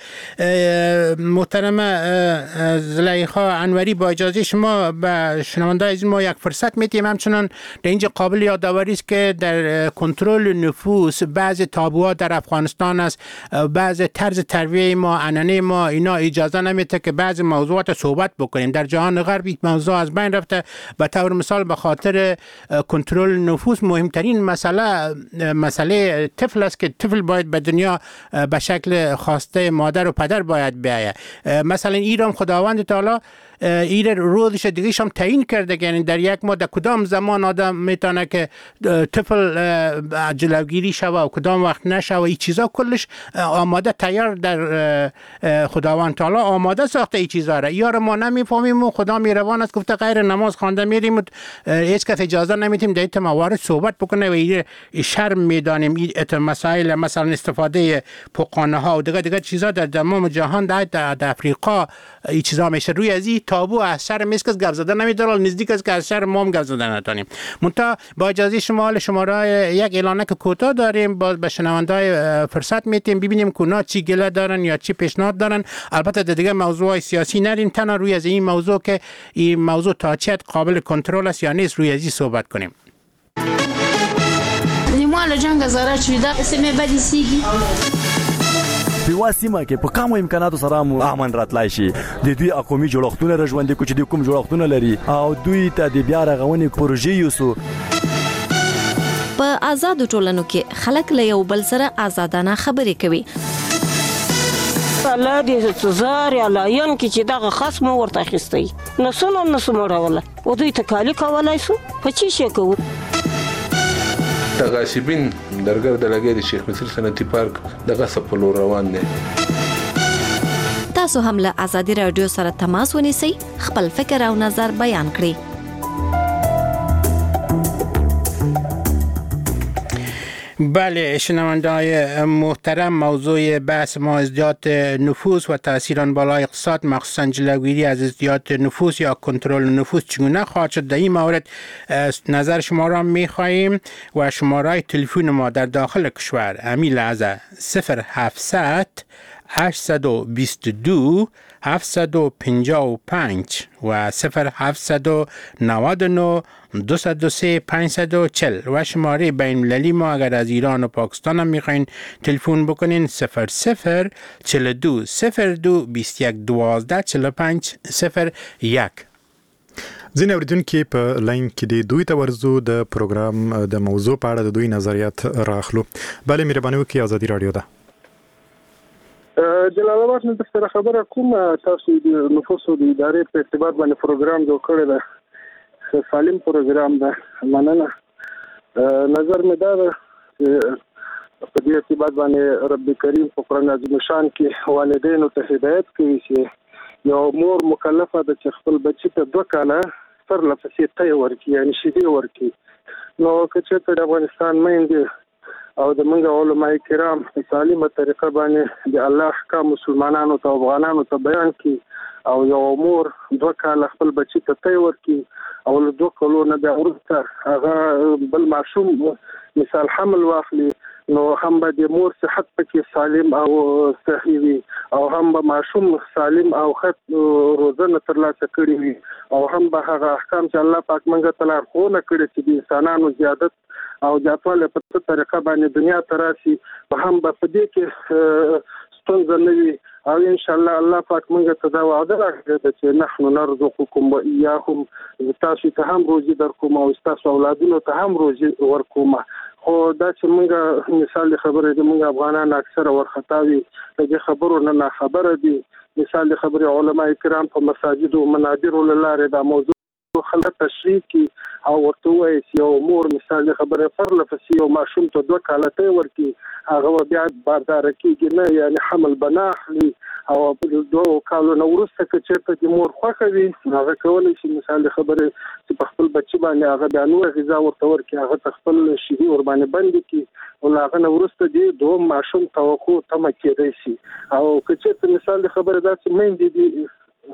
محترم زلیخا انوری با اجازه شما به شنوندای از ما یک فرصت میدیم. همچنان در اینجا قابل یادآوری است که در کنترل نفوس بعض تابوها در افغانستان است، بعض طرز ترویج ما، عنعنه ما اینا اجازه نمیده که بعض موضوعات صحبت بکنیم. در جهان غربی موضوع از بین رفته. به طور مثال به خاطر کنترل نفوس مهمترین مسئله مسئله طفل است که طفل باید به دنیا به شکل خواسته مادر و پدر باید بیاید. مثلا ایران خداوند تعالی این روزش دیگه هم تعیین کرده، یعنی در یک ماه در کدام زمان آدم میتونه که طفل جلوگیری شوه و کدام وقت نشوه، این چیزا کلش آماده تیار در خداوند تعالی آماده ساخته این چیزا را. یار ما نمیفهمیم و خدا میروان است گفته غیر نماز خوانده میریم و هیچ کس اجازه نمیدیم در این موارد صحبت بکنه و این شرم میدانیم. این مسائل مثلا استفاده پوکانه ها و دیگه دیگه چیزا در تمام جهان در, در افریقا این چیزا میشه. روی از این تابو از شر میسکس گپ زدن نمیداره، نزدیک است که از شر ما هم گپ زدن نتونیم. منتها با اجازه شما حال شماره یک اعلانه که کوتاه داریم، باز به شنونده‌های فرصت میتیم ببینیم که اونا چی گله دارن یا چی پیشنهاد دارن. البته دیگه موضوع سیاسی نریم، تنها روی از این موضوع که این موضوع تا چه قابل کنترل است یا نیست روی از این صحبت کنیم. نیمال جنگ زرا چویدا اسمه بدی سیگی په واسمه کې په کومو امکاناتو سره مو امن راتلای شي. د دوی اقومي جوړښتونه رژوندې کو چې د کوم جوړښتونه لري او دوی ته د بیا رغونې پروژې یوسو. په آزادو ټولنو کې خلک له یو بل سره آزادانه خبرې کوي. الله دې تزار یا لاین کې چې دغه خصم ورته اخیستی نسونه نسموړوله او دوی ته کالی کولای سو په چی شي کوو. تغاسبین درګر د لګې د شیخ مصر صنعتي پارک دغه سپلو روان دي. تاسو هم له آزادي رادیو سره تماس ونیسئ، خپل فکر او نظر بیان کړئ. بله شنونده‌های محترم، موضوع بحث ما ازدیاد نفوس و تاثیر آن بالای اقتصاد، مخصوصا جلوگیری از ازدیاد نفوس یا کنترل نفوس چگونه خواهد شد. در این مورد نظر شما را می‌خواهیم و شماره تلفن ما در داخل کشور همین لحظه صفر هفتصد هشتصد و بیست و دو هفتصد و پنجاه و پنج و صفر هفتصد و نود و نه دویست و سه پانصد و چهل و شماره بین المللی ما اگر از ایران و پاکستان هم میخواین تلفن بکنین صفر صفر چهل و دو صفر دو بیست و یک دوازده چهل و پنج صفر یک. ځینې اوریدونکي په لاین کې دي، دوی ته ورزو د پروګرام د موضوع په اړه د دوی نظریات راخلو. بله مهرباني وکړئ، ازادي رادیو ده. جلال آباد نه د خبره کوم تاسو د نفوسو د ادارې په ارتباط باندې پروګرام جوړ کړی دی، سالم پروګرام ده. مننه. نظر مې دا ده په دې ارتباط باندې رب کریم په قرآن عظیم شان کې والدینو ته هدایت کوي چې یو مور مکلفه ده چې خپل بچی ته دوه کاله پرله پسې تی ورکړي، یعنی شیدې ورکړي. نو که چېرته د افغانستان میندې او د موږ علماء کرام په سالمه طریقه باندې د الله احکام مسلمانانو ته افغانانو ته بیان کړي او یو مور دوه کاله خپل بچی ته تی ورکړي او له دوه کالو نه بیا وروسته هغه بل ماشوم مثال حمل واخلي، نو هم به د مور صحت پکې سالم او صحي وي او هم به ماشوم سالم او ښه روزنه ترلاسه کړي وي او هم به هغه احکام چې الله پاک موږ ته لارښوونه کړې چې د انسانانو زیادت او زیاتوالی په څه طریقه باندې دنیا ته راشي، هم به په دې کې ستونزه نه وي. او ان شاء الله الله پاک موږ ته دا وعده راکړي چې نحن نرزقكم واياهم، تاسو ته هم روزي درکوم او تاسو اولادونو ته هم روزي ورکوم. خو دا چې موږ مثال خبرې د موږ افغانان اکثره ورخطاوي د خبرو نه خبره دي. مثال خبرې علماء کرام په مساجد او منابر ولاره دا موضوع خلک تشریح کی او ورته وایي چې یو مور مثال خبره پرله پسې یو ماشوم ته دوه کاله تی ورکړي، هغه بیا باردار کېږي نه، یعنی حمل به نه اخلي او په دوه کالو نه وروسته که چېرته د مور خوښه وي هغه کولی شي مثال خبرې چې په خپل بچي باندې هغه بیا نوره غذا ورته ورکړي، هغه ته خپل شیدې ورباندې بندې کړي او له هغه نه وروسته د دویم ماشوم توقع تمه کېدی شي. او که چېرته مثال خبرې داسې میندې دي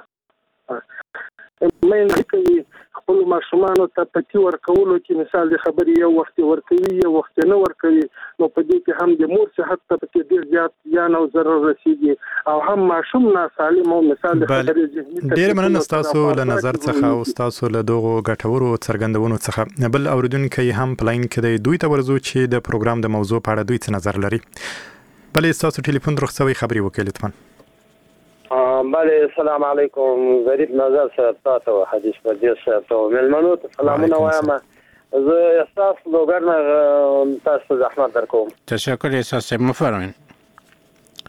میندې کوي خپل ماشومانو ته پتی ورکولو کې مثال د خبرې یو وخت ورکوي یو وخت نه ورکوي، نو په دې کې هم د مور صحت ته پکې ډېر زیات زیان او ضرر رسیږي او هم ماشوم ناسالم او مثال د خبرې ډېر مننه ستاسو له نظر څخه او ستاسو له دغو ګټورو څرګندونو څخه. بل اوریدونکي هم پلاین کې دوی ته ورزو چې د پروګرام د موضوع په اړه دوی څه نظر لري. بلې ستاسو ټلیفون رخصوي خبري وکړئ لطفا. بله السلام علیکم، غریب نظر صاحب تاسو حدیث پردیس صاحب ته ملمنو ته سلامونه وایم. زه تاسو لوګر نه تاسو زحمت درکوم. تشکر احساس مفرمایئ.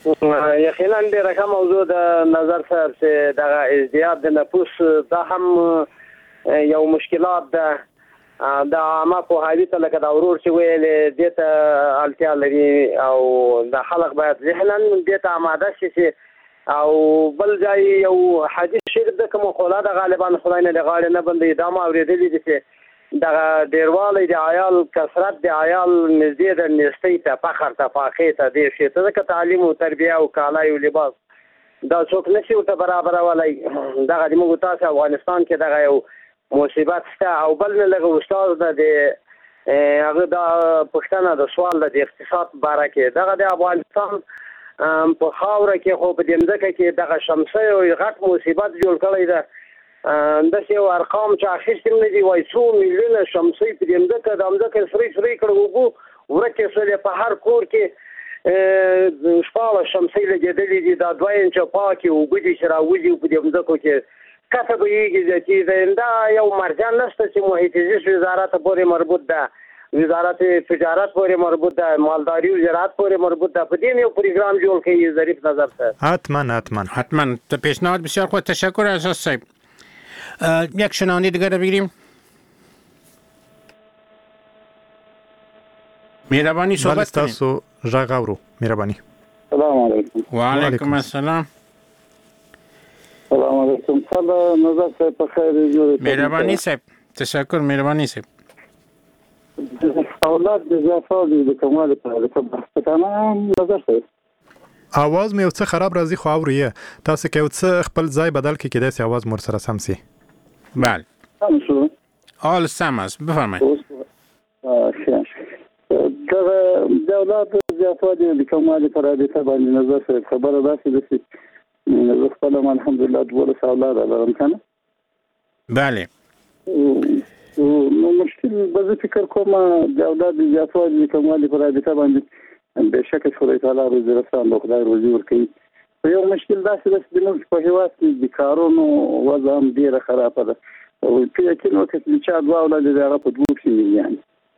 یقینا د رقم موضوع د نظر صاحب چې د ازدیاد د نفوس دا هم یو مشکلات ده دا ما په حالي ته لکه دا ورور چې ویل د ته التیا لري او د خلک باید ذهنا د ته آماده شي او بل ځای یو حدیث شریف د کوم خلا د غالبا خدای نه د غاړې نه بندي دا ما اوریدلی دي چې د ډیروالی د عیال کثرت د عیال نږدې د نستی ته فخر ته فاخې ته دی شي ته که تعلیم او تربیه او کالای او لباس دا څوک نشي ورته برابرولای دغه د موږ تاسو افغانستان کې دغه یو مصیبت شته او بل نه لږ استاد د هغه د پښتنه د سوال د اقتصاد باره کې دغه د افغانستان په خاوره کې خو په دې ځکه کې دغه شمسي او غټ مصیبت جوړ کړی ده د څه ارقام چې اخیستل نه دی وای څو میلیونه شمسي په دې ځکه د امځکه سری سری کړو وو ورکه سره په هر کور کې شپاله شمسي لګیدلې دي دا دوه انچ پاکي او بده شرا وځي په دې ځکه کې کته به یې چې دا یو مرجان نشته چې محیط زیست وزارت پورې مربوط ده وزارت تجارت پورې مربوط ده مالداري او زراعت پورې مربوط ده په دې یو پروګرام جوړ کړي ظریف نظر سره حتما حتما حتما ته پیشنهاد بسیار خوب تشکر از صاحب یک شنونده دیگر رو بگیریم مهربانی صحبت کنید تاسو ژغ اورو مهربانی السلام علیکم و علیکم السلام السلام علیکم سلام نظر صاحب بخیر مهربانی صاحب تشکر مهربانی صاحب اولاد د زیافاد د کمال په بحث کنه نظر صاحب اواز مې څه خراب راځي خو اوري تاسو کې څه خپل ځای بدل کې کېدای سي اواز مر سره سم سي بله سم شو آل سم است بفرمایید که د اولاد زیافاد د کمال په رابطه باندې نظر صاحب خبره داسې ده چې زه خپل الحمدلله دولس اولاد لرم کنه بله نو مشکل به فکر کوم د اولاد زیافاد د کمال په رابطه باندې به شک خدای تعالی روزي رسان له خدای روزي ورکړي یو مشکل داسې ده چې موږ په هیواد کې د کارونو وضع هم ډیره خرابه ده او په یقین وکړئ چې چا دوه اولاد دي هغه په دوه کې مليان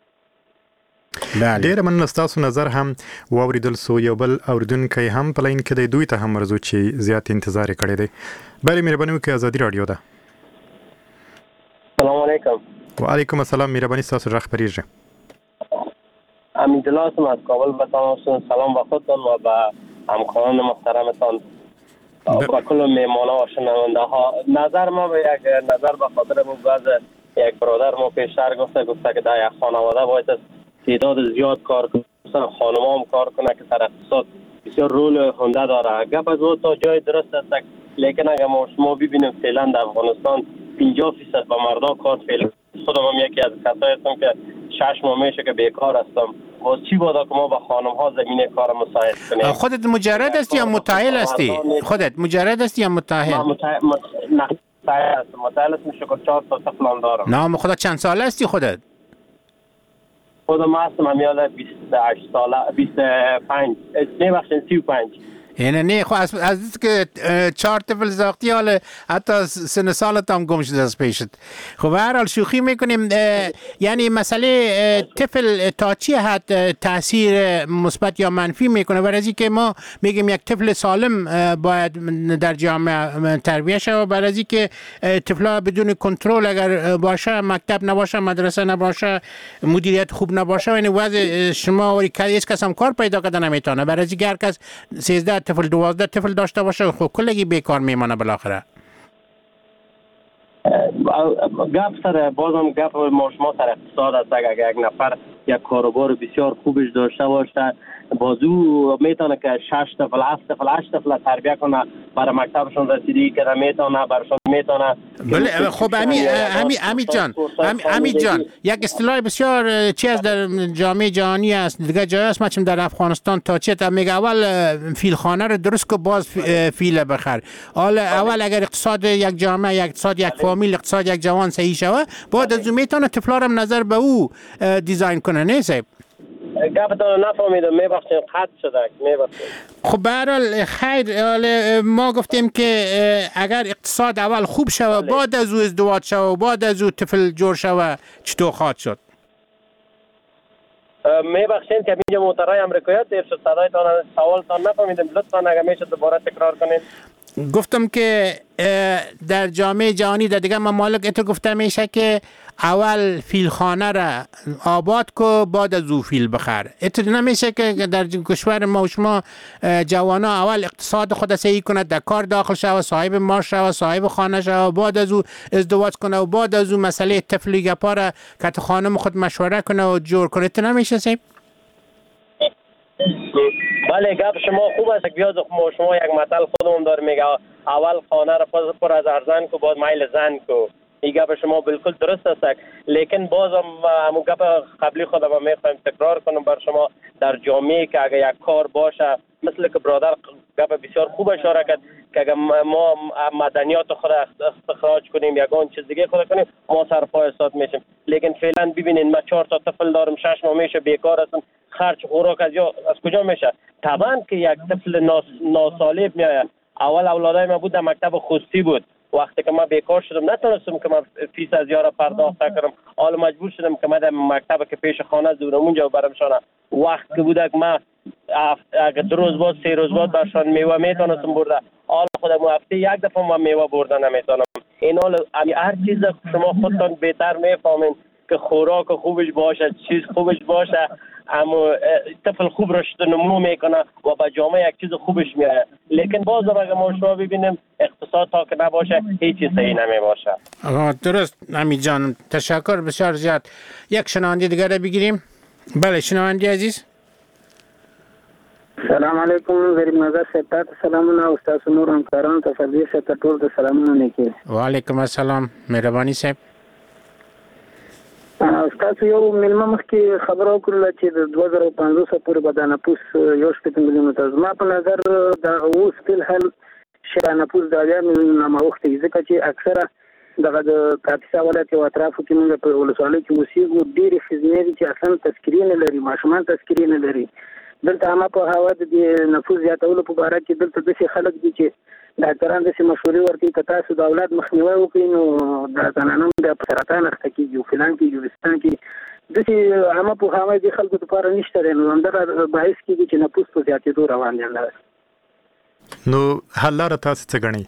ډیره مننه ستاسو نظر هم واوریدل سو یو بل اوریدونکي هم په لاین کې د دوی ته هم مرزو چې زیات انتظار کړی دی بلې مهرباني وکړئ ازادي رادیو ده السلام علیکم وعلیکم السلام مهرباني ستاسو ژغ خبرېږي امید الله هستم از کابل به تمام سلام به خودتان و به همکاران محترمتان و کل میمانا و شنونده ها نظر ما به یک نظر به خاطر بعض یک برادر ما پیشتر گفته گفته که در یک خانواده باید تعداد زیاد کار کنه خانم هم کار کنه که در اقتصاد بسیار رول هنده داره گپ از او تا جای درست است لیکن اگر ما شما ببینیم فعلا در افغانستان پنجاه فیصد به مردا کار فعلا خودم هم یکی از کسایی هستم که شش ماه میشه که بیکار هستم باز چی بادا که ما به خانم ها زمینه کار مساعد کنیم خودت مجرد هستی یا متأهل هستی خودت مجرد هستی یا متأهل من متأهل هستم متأهل هستم شکر چهار تا طفلان دارم نه خودت چند ساله هستی خودت خودم هستم همیاله بیست و هشت ساله بیست و پنج نه بخشن سی و پنج یعنی نه خب از از که چهار طفل زاختی حالا حتی سن سالت هم گم شده از پیشت خب هر حال شوخی میکنیم یعنی مسئله طفل تا چی حد تاثیر مثبت یا منفی میکنه برای اینکه ما میگیم یک طفل سالم باید در جامعه تربیت شه برای اینکه طفلا بدون کنترل اگر باشه مکتب نباشه مدرسه نباشه مدیریت خوب نباشه یعنی وضع شما و هیچ کس هم کار پیدا کردن نمیتونه برای اینکه هر کس سیزده طفل دوازده طفل داشته باشه خب کلگی بیکار میمانه بالاخره گپ سر بازم گپ ما شما سر اقتصاد است اگر یک نفر یک کاروبار بسیار خوبش داشته باشه بازو میتونه که شش طفل هفت طفل هشت طفل تربیت کنه برای مکتبشون رسیدگی کنه میتونه برشون میتونه بله خب امی امی امی جان امی امی جان یک اصطلاح بسیار چیز در جامعه جهانی است دیگه جای است مثلا در افغانستان تا چه تا میگه اول فیلخانه رو درست کو باز فیل بخر حالا اول اگر اقتصاد یک جامعه یک اقتصاد یک فامیل اقتصاد یک جوان صحیح شوه بعد از میتونه طفلا رو نظر به او دیزاین کنه نه صاحب گفتم نفهمیدم میبخشید قطع شده میبخشید خب به هر حال خیر ما گفتیم که اگر اقتصاد اول خوب شوه بعد از او ازدواج شوه بعد از او طفل جور شوه چطور خواهد شد میبخشین که اینجا موترهای امریکایی دیر شد صدایتان سوالتان نفهمیدم لطفا اگه میشه دوباره تکرار کنین. گفتم که در جامعه جهانی در دیگه ممالک اتر گفته میشه که اول فیلخانه را آباد کو بعد از او فیل بخر. اتر نمیشه که در کشور ما و شما جوانا اول اقتصاد خود صحیح کنه، در کار داخل شوه، صاحب معاش شوه، صاحب خانه شوه، بعد از او ازدواج کنه و بعد از او مسئله طفل گپا را که تو خانم خود مشوره کنه و جور کنه. اتر نمیشه سیب؟ بله گپ شما خوب است. بیاد شما یک مثال خودمون داره میگه اول خانه را پر از ارزن کو بعد مایل زن کو. این گپ شما بالکل درست است، لیکن بازم همون گپ قبلی خودم میخوایم تکرار کنم بر شما. در جامعه که اگه یک کار باشه مثل که برادر گپ بسیار خوب اشاره کرد که اگه ما مدنیات خود استخراج کنیم یا اون چیز دیگه خود کنیم ما سر پای استاد میشیم. لیکن فعلا ببینین من چهار تا طفل دارم، شش ماه میشه بیکار هستم، خرج خوراک از از کجا میشه؟ طبعا که یک طفل ناسالب میاد. اول اولادای من بود در مکتب خصوصی بود، وقتی که من بیکار شدم نتونستم که من فیس از یارا پرداخت کنم، حالا مجبور شدم که من در مکتب که پیش خانه دورم اونجا برمشانه. وقت که بود که من اگه دو روز بعد سه روز بعد برشان میوه میتونستم برده، حالا خودم هفته یک دفعه من میوه برده نمیتونم. این حال هر چیز شما خودتان بهتر میفهمین که خوراک خوبش باشه، چیز خوبش باشه، اما طفل خوب رشد نمو میکنه و به جامعه یک چیز خوبش میاد. لیکن باز اگه ما شما ببینیم اقتصاد تا که نباشه هیچ چیز صحیح نمیباشه. درست امی جان، تشکر بسیار زیاد. یک شنونده دیگر رو بگیریم. بله شنونده عزیز. سلام علیکم غریب نظر سپات سلامونه استاد نور همکاران تفضیل ست ټول د سلامونه نیکی. و علیکم السلام مهرباني صاحب. استاد یو ملما مخکې خبرو کړل چې د دوه زره پنځوس پورې به د نفوس یو شپږ میلیونه ته زما په نظر دا اوس فل حل شرا نفوس د اویا میلیونه ماوختي ځکه چې اکثره دغه د کاپیسا ولایت او اطرافو کې موږ په ولسوالۍ کې اوسېږو ډېرې ښځینې دي چې اصلا تذکیرې نه لري، ماشومان تذکیرې نه لري. دلته هم په هوا د نفوس زیاتولو په اړه کې دلته داسې خلک دي چې ډاکټران داسې مشورې ورکوي که تاسو د اولاد مخنیوی وکړئ نو د زنانو بیا په سرطان اخته کېږي او فلان کېږي ویستان کېږي. داسې عامه پوهاوی د خلکو دپاره نشته دی، نو همدغه باعث کېږي چې نفوس په زیاتېدو روان دی. نو حل لاره تاسو څه ګڼئ؟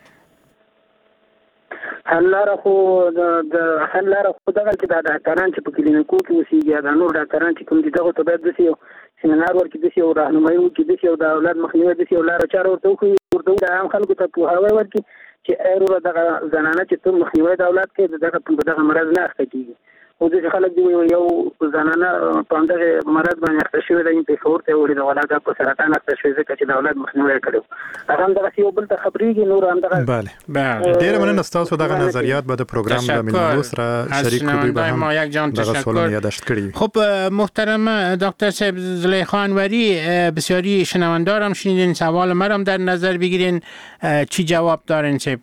حل لاره خو د حل لاره خو دغه چې دا ډاکټران چې په کلینیکو کې اوسېږي یا د نور ډاکټران چې کوم دي دغو ته باید داسې یو سیمینار ورکړي، داسې یو راهنمایي وکړي، داسې یو د اولاد مخنیوی داسې یو لاره چاره ورته وښیي، ورته د عام خلکو ته پوهاوی ورکړي چې ای وروره دغه زنانه چې ته مخنیوی د اولاد کوي دغه په دغه مرض نه اخته کېږي. خو داسې خلک دي یو زنانه په همدغه مرض باندې اخته شوې ده، یې پېښور ته یې وړي د ولاده په سرطان اخته شوې ځکه چې د اولاد مخنیوی یې کړی و. هغه همدغسې یو بل ته خبرېږي، نور همدغه بله ډېره مننه ستاسو دغه نظریات به د پروګرام د مېلمنو سره شریک کړو، دوی به هم دغه سوالونه یادداشت کړي. خب محترم دکتر صاحب زلیخا انوری، بسیاری شنوندارم شنیدین، سوال مرام در نظر بگیرین، چی جواب دارین صاحب؟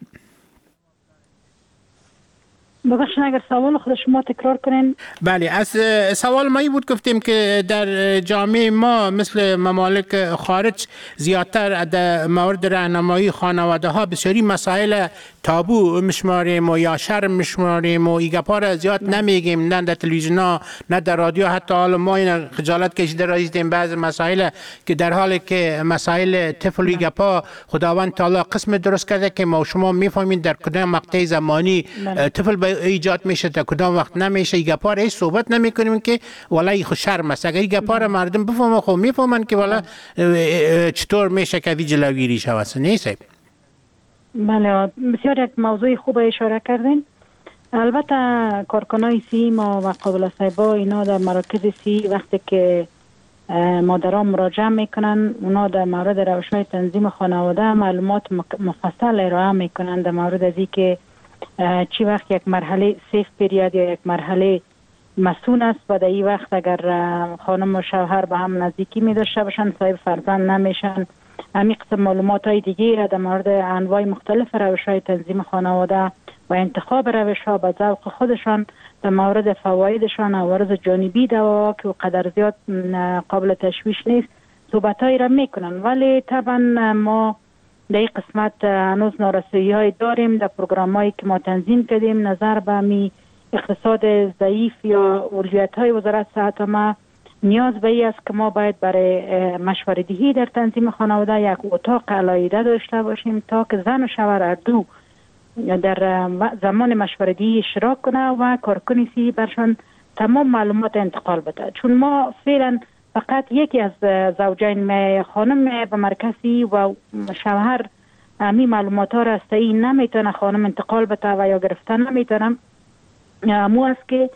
ببخشید اگر سوال خود شما تکرار کنین. بله، از سوال ما ای بود گفتیم که در جامعه ما مثل ممالک خارج زیادتر در مورد راهنمایی خانواده ها بسیاری مسائل تابو مشماریم و یا شرم مشماریم و ایگپا را زیاد نمیگیم، نه در تلویزیون ها نه در رادیو. حتی حالا ما این خجالت کشیده رایزدیم بعض مسائل که در حالی که مسائل طفل ایگپا خداوند تعالی قسم درست کرده که ما شما میفهمید در کدام مقطع زمانی طفل ایجاد میشه تا کدام وقت نمیشه. ای گپا را صحبت نمی کنیم که والله خو شرم است. اگر ای گپا را مردم بفهمن خو میفهمن که والله چطور میشه که جلوگیری شود. نیست؟ بله، بسیار یک موضوع خوب اشاره کردین. البته کارکنای سی ما و قابل صیبا اینا در مراکز سی وقتی که مادران مراجعه میکنن، اونا در مورد روش‌های تنظیم خانواده معلومات مفصل ارائه میکنن در مورد از اینکه چی وقت یک مرحله سیف پیریاد یا یک مرحله مسون است و در این وقت اگر خانم و شوهر به هم نزدیکی می داشته باشن صاحب فرزند نمیشن. همین قسم معلومات های دیگه در مورد انواع مختلف روش های تنظیم خانواده و انتخاب روش ها به ذوق خودشان، در مورد فوایدشان، عوارض جانبی دوا که قدر زیاد قابل تشویش نیست صحبت هایی را میکنن. ولی طبعا ما در این قسمت هنوز نارسایی های داریم. در پروگرام هایی که ما تنظیم کردیم نظر به می اقتصاد ضعیف یا اولویت های وزارت صحت ما نیاز به این است که ما باید برای مشورت دهی در تنظیم خانواده یک اتاق علایده داشته باشیم تا که زن و شوهر هر دو در زمان مشورت دهی اشتراک کنه و کارکنی سی برشان تمام معلومات انتقال بده. چون ما فعلا فقط یکی از زوجین، خانم به مرکزی و شوهر، می معلومات ها را از این نمیتونه خانم انتقال بده و یا گرفتن نمیتونه. مو است که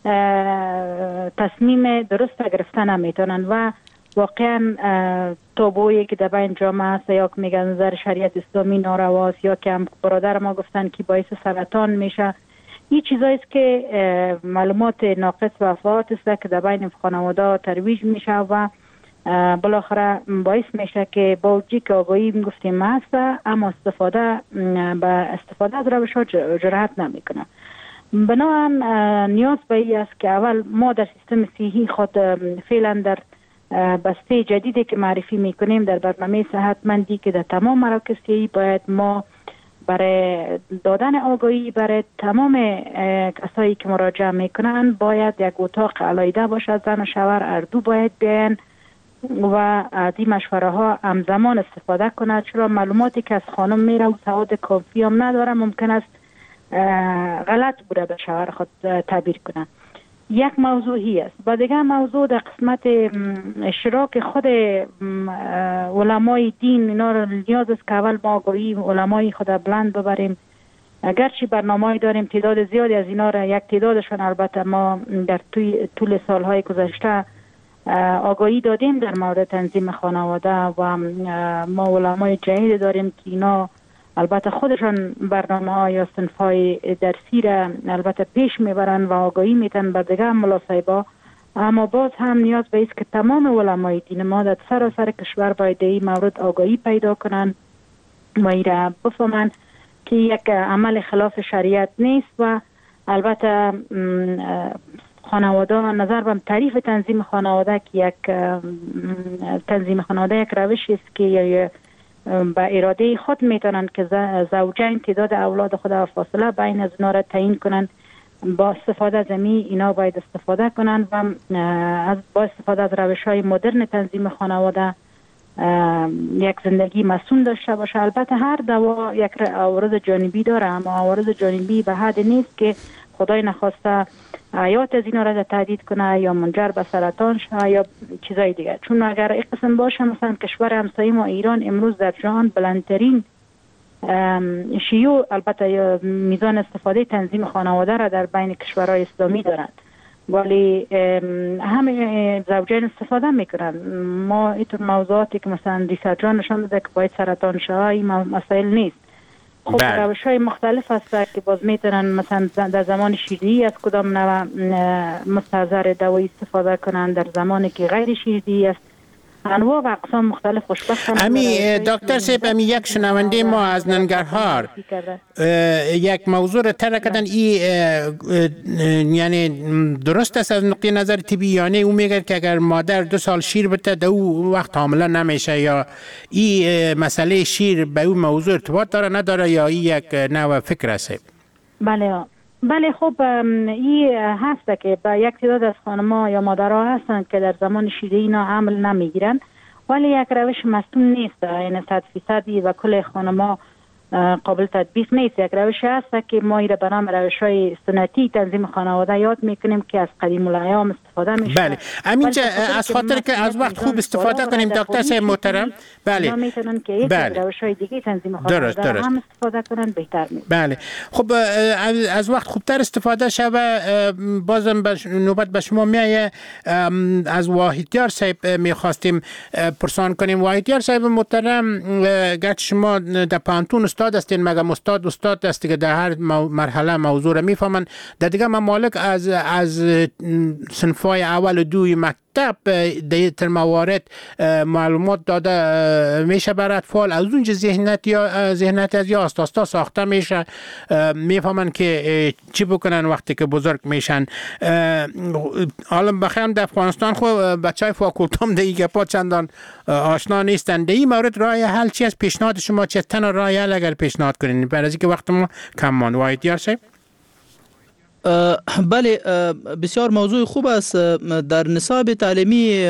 تصمیم درست گرفتن نمیتونن و واقعا تابویی که در بین جامعه است، یا که میگن نظر شریعت اسلامی نارواست، یا که هم برادر ما گفتن که باعث سرطان میشه. این چیزایی است که معلومات ناقص و افراط است که در بین خانواده ترویج میشه و بالاخره باعث میشه که با وجودی که آگاهی میگفتیم هست، اما استفاده به استفاده از روش ها جرأت نمیکنه. بنابراین نیاز به این است که اول ما در سیستم صحی خود فعلا در بسته جدیدی که معرفی میکنیم در برنامه صحتمندی که در تمام مراکز صحی باید ما برای دادن آگاهی برای تمام کسایی که مراجعه میکنن باید یک اتاق علایده باشد. زن و شوهر هر دو باید بیاین و از این مشوره ها همزمان استفاده کنند، چرا معلوماتی که از خانم میره و سواد کافی هم نداره ممکن است غلط بوده به شوهر خود تعبیر کنه. یک موضوعی است. و دیگه موضوع در قسمت اشتراک خود علمای دین، اینا رو نیاز است که اول ما آگاهی علمای خود بلند ببریم. اگرچه برنامه‌ای داریم تعداد زیادی از اینا را، یک تعدادشان البته ما در توی طول سالهای گذشته آگاهی دادیم در مورد تنظیم خانواده و ما علمای جدید داریم که اینا البته خودشان برنامه ها یا صنف های درسی را البته پیش میبرن و آگاهی میتن به دیگه ملاصاحبا. اما باز هم نیاز به است که تمام علمای دین ما در سراسر کشور باید این مورد آگاهی پیدا کنن و این را بفهمن که یک عمل خلاف شریعت نیست. و البته خانواده نظر به تعریف تنظیم خانواده که یک تنظیم خانواده یک روش است که به اراده خود میتونن که زوجین تعداد اولاد خود و فاصله بین از اونا را تعیین کنن. با استفاده از امی اینا باید استفاده کنن و از با استفاده از روش های مدرن تنظیم خانواده یک زندگی مسئول داشته باشه. البته هر دوا یک عوارض جانبی داره، اما عوارض جانبی به حد نیست که خدای نخواسته حیات از اینا را تهدید کنه یا منجر به سرطان شه یا چیزای دیگه. چون اگر این قسم باشه، مثلا کشور همسایه ما ایران امروز در جهان بلندترین شیوع البته میزان استفاده تنظیم خانواده را در بین کشورهای اسلامی دارند، ولی همه زوجین استفاده میکنن. ما اینطور موضوعاتی که مثلا ریسرچان نشان داده که باید سرطان شه این مسائل نیست. خب روش های مختلف هست که باز میتونن مثلا در زمان شیردهی از کدام نوع مستحضر دوایی استفاده کنن، در زمانی که غیر شیردهی است انواع و اقسام مختلف خوشبختانه. امی دکتر صاحب، امی یک شنونده ما از ننگرهار یک موضوع را طرح کردن، ای یعنی درست است از نقطه نظر طبی یا نه؟ او میگه که اگر مادر دو سال شیر بده در او وقت حامله نمیشه، یا ای مسئله شیر به او موضوع ارتباط داره نداره، یا ای یک نوع فکر است؟ بله بله خب این هست که با یک تعداد از خانم‌ها یا مادرها هستند که در زمان شیردهی اینا عمل نمیگیرن، ولی یک روش مسئول نیست، یعنی صد فیصدی و کل خانم‌ها قابل تطبیق نیست. یک روش هست که ما ایره به نام روش‌های سنتی تنظیم خانواده یاد میکنیم که از قدیم الایام استفاده میشه. بله همینجا از خاطر که از وقت خوب استفاده کنیم دکتر صاحب محترم. بله میتونن که یک بله. روش‌های دیگه تنظیم خانواده درست، درست. هم استفاده کنن بهتر میشه. بله خب از وقت خوبتر استفاده شوه. بازم نوبت به شما میایه. از واحدیار صاحب میخواستیم پرسان کنیم. واحدیار صاحب محترم، گرچه شما در پانتون استاد هستین، مگه استاد استاد است که در هر مرحله موضوع را میفهمن. در دیگه ممالک از از صنفای اول و دوی مکتب در تر موارد معلومات داده میشه برای اطفال. از اونجا ذهنیت یا ذهنیت از یا آستا ساخته میشه، میفهمن که چی بکنن وقتی که بزرگ میشن. حالا بخیرم در افغانستان خو بچهای فاکولتام دیگه پا چندان آشنا نیستن. در این مورد راه حل چی است؟ پیشنهاد شما چه تن راه حل اگر پیشنهاد کنین؟ برای اینکه وقت ما کم ماند. واحدیار صاحب. بله بسیار موضوع خوب است. در نصاب تعلیمی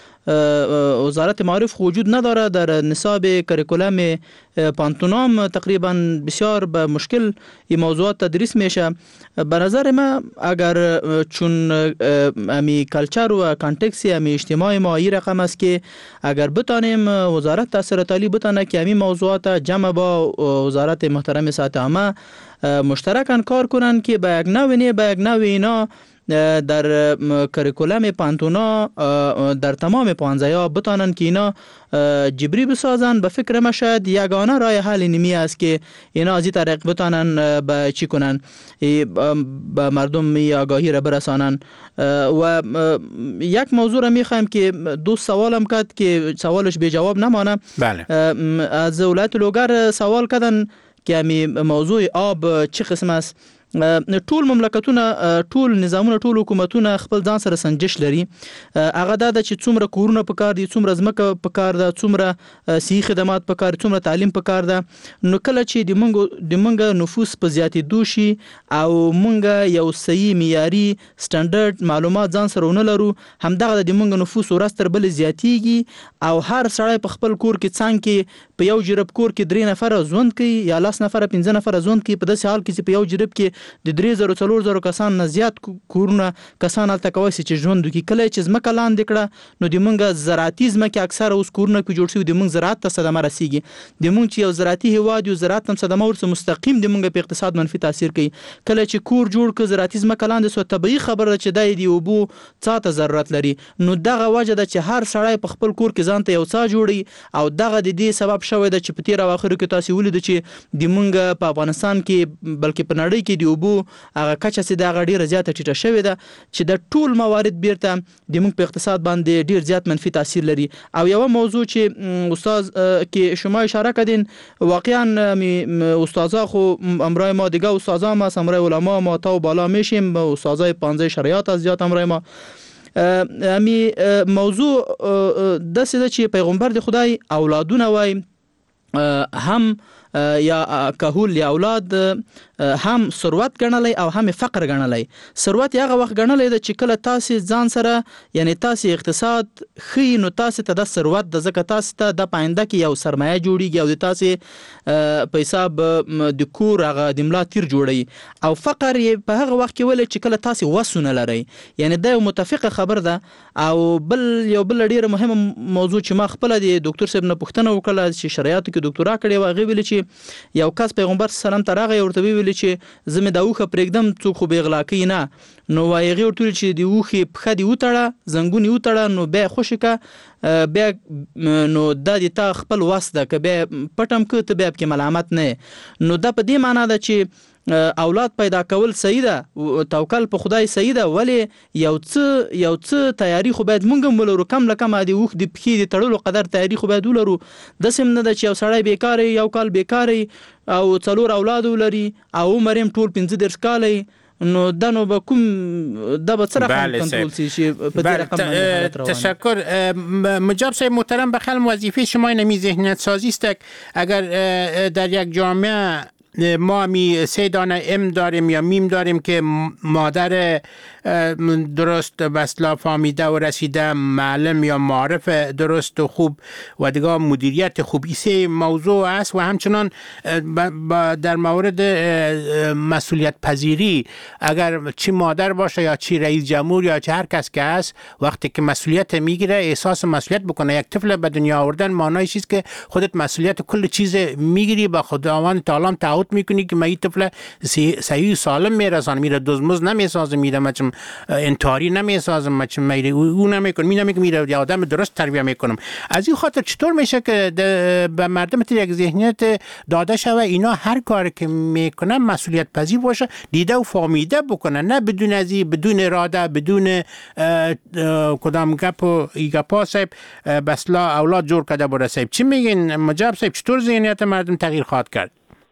وزارت معارف وجود نداره، در نصاب کریکولم پانتونام تقریبا بسیار به مشکل این موضوعات تدریس میشه. به نظر ما اگر چون امی کلچر و کانتکسی امی اجتماعی ما این رقم است که اگر بتانیم وزارت تحصیلات عالی بتانه که امی موضوعات جمع با وزارت محترم صحت عامه مشترکاً کار کنن که به یک نوع به یک نوع اینا در کریکولم پانتونا در تمام پانزده بتانن که اینا جبری بسازن. به فکر ما شاید یگانه راه حل نمی است که اینا از این طریق بتانن به چی کنن، به مردم آگاهی را برسانن. و یک موضوع را میخوایم که دو سوالم کرد که سوالش به جواب نمانه. بله. از ولایت لوگر سوال کردن که امی موضوع آب چه قسم است. ټول مملکتونه، ټول نظامونه، ټول حکومتونه خپل ځان سره سنجش لري. هغه دا چې څومره کورونه پکار دي، څومره ځمکه پکار ده، څومره صحي خدمات پکار دي، څومره تعلیم پکار ده. نو کله چې د مونږ د مونږ نفوس په زیاتېدو شي او مونږ یو صحي معیاري سټانډرډ معلومات ځان سره ونه لرو، همدغه د مونږ نفوس ورځ تر بلې زیاتېږي او هر سړی په خپل کور کې څنګ کې په یو جرب کور کې درې نفره ژوند کوي یا لس نفره پنځه نفره ژوند کوي. په داسې حال کې چې په یو جرب کې د درې زره څلور زره کسان نه زیات کورونه کسان هلته کولی شي چې ژوند وکړي. کله چې ځمکه لاندې کړه نو د مونږ زراعتي ځمکې اکثره اوس کورونه پکې جوړ شوي، د مونږ زراعت ته صدمه رسیږي. د مونږ چې یو زراعتي هیواد یو، زراعت هم صدمه ورسره مستقیم د مونږ په اقتصاد منفي تاثیر کوي. کله چې کور جوړ کړه زراعتي ځمکه لاندې سو، طبیعي خبره ده چې دی د اوبو څاه ته ضرورت لري. نو دغه وجه ده چې هر سړی په خپل کور کې ځان ته یو څاه جوړي او دغه د دې سبب شوی ده چې په تیر اواخرو کې تاسو ولیدو چې د مونږ په افغانستان کې بلکې په نړۍ کې د اوبو هغه کچه چې دغه ډیره زیاته ټیټه شوې ده چې د ټول موارد بیرته د مونږ په اقتصاد باندې ډیر زیات منفي تاثیر لري. او یو موضوع چې استاد کې شما اشاره کردین، واقعا استادا خو امرای ما دیگه استادا ما امرای علما ما تا و بالا میشیم، استادای پانزده شریعت از زیات امرای ما. امی موضوع داسې ده چې پیغمبر د خدای اولادونه وای، هم یا کهول یا اولاد هم ثروت ګڼلی او هم فقر ګڼلی. ثروت هغه وخت ګڼلی ده چې کله تاسې ځان سره یعنی تاسې اقتصاد ښي نو تاسې ته د ثروت د ځکه تاسې ته د پاینده کې یو سرمایه جوړیږي او د تاسې په حساب د کور هغه د ملا تیر جوړوي. او فقر یې په هغه وخت کې ولې چې کله تاسې وسونه لرئ، یعنی دا یو متفقه خبر ده. او بل یو بل ډیره مهمه موضوع چې ما خپله د ډاکټر صاحب نه پوښتنه وکړه چې شریعتو کې ډاکټورا کړې وه، هغې ویلي چې یو کس پیغمبر صلی الله علیه وسلم ته راغی، ورته ویلي چې زه مې دا اوښه پرېږدم څوک خو به یې غلا کوي نه. نو وایي هغې ورته ویلي چې د اوښې پښه دې وتړه، زنګون یې وتړه، نو بیا یې خوشې که بیا نو دا د تا خپل وس ده، که بیا پټم که ته بیا پکې ملامت نه. نو دا په دې معنا ده چې اولاد پیدا کول صحیح ده، توکل په خدای صحیح ده، ولی یو څه یو څه تیاری خو باید مونږ هم ولرو، کم له کمه د اوښ د پښې د تړلو قدر تیاری خو باید ولرو. داسې هم نه ده چې یو سړی بیکاره یو کال بیکاره او څلور اولاد ولري او عمر یې ټول پنځه دېرش کاله، نو دا نو به کوم دا به څه رقم کنترل شي چې په دې رقم باندې روان. تشکر مجاب صاحب محترم. بخل وظیفه شما نمی ذهنیت سازی است. اگر در یک جامعه ما می سه دانه ام داریم یا میم داریم که مادر درست بسلا فامیده و رسیده، معلم یا معرف درست و خوب و دیگه مدیریت خوب، این سه موضوع است. و همچنان در مورد مسئولیت پذیری، اگر چی مادر باشه یا چی رئیس جمهور یا چه هر کس که است، وقتی که مسئولیت میگیره احساس مسئولیت بکنه. یک طفل به دنیا آوردن معنای چیست که خودت مسئولیت کل چیز میگیری، با خداوند تعالی تعهد میکنی که من این طفل صحیح سالم میرسانم، میره دزمز نمیسازم، میره مچم انتحاری نمیسازم، مچم میره او نمیکنم، می نمیکنم، میره آدم درست تربیت میکنم. از این خاطر چطور میشه که به مردم یک ذهنیت داده شوه اینا هر کاری که میکنن مسئولیت پذیر باشه، دیده و فهمیده بکنن، نه بدون از این بدون اراده بدون کدام گپ و گپا صاحب بسلا اولاد جور کرده بوده. صاحب چی میگین مجاب صاحب، چطور ذهنیت مردم تغییر خواهد کرد؟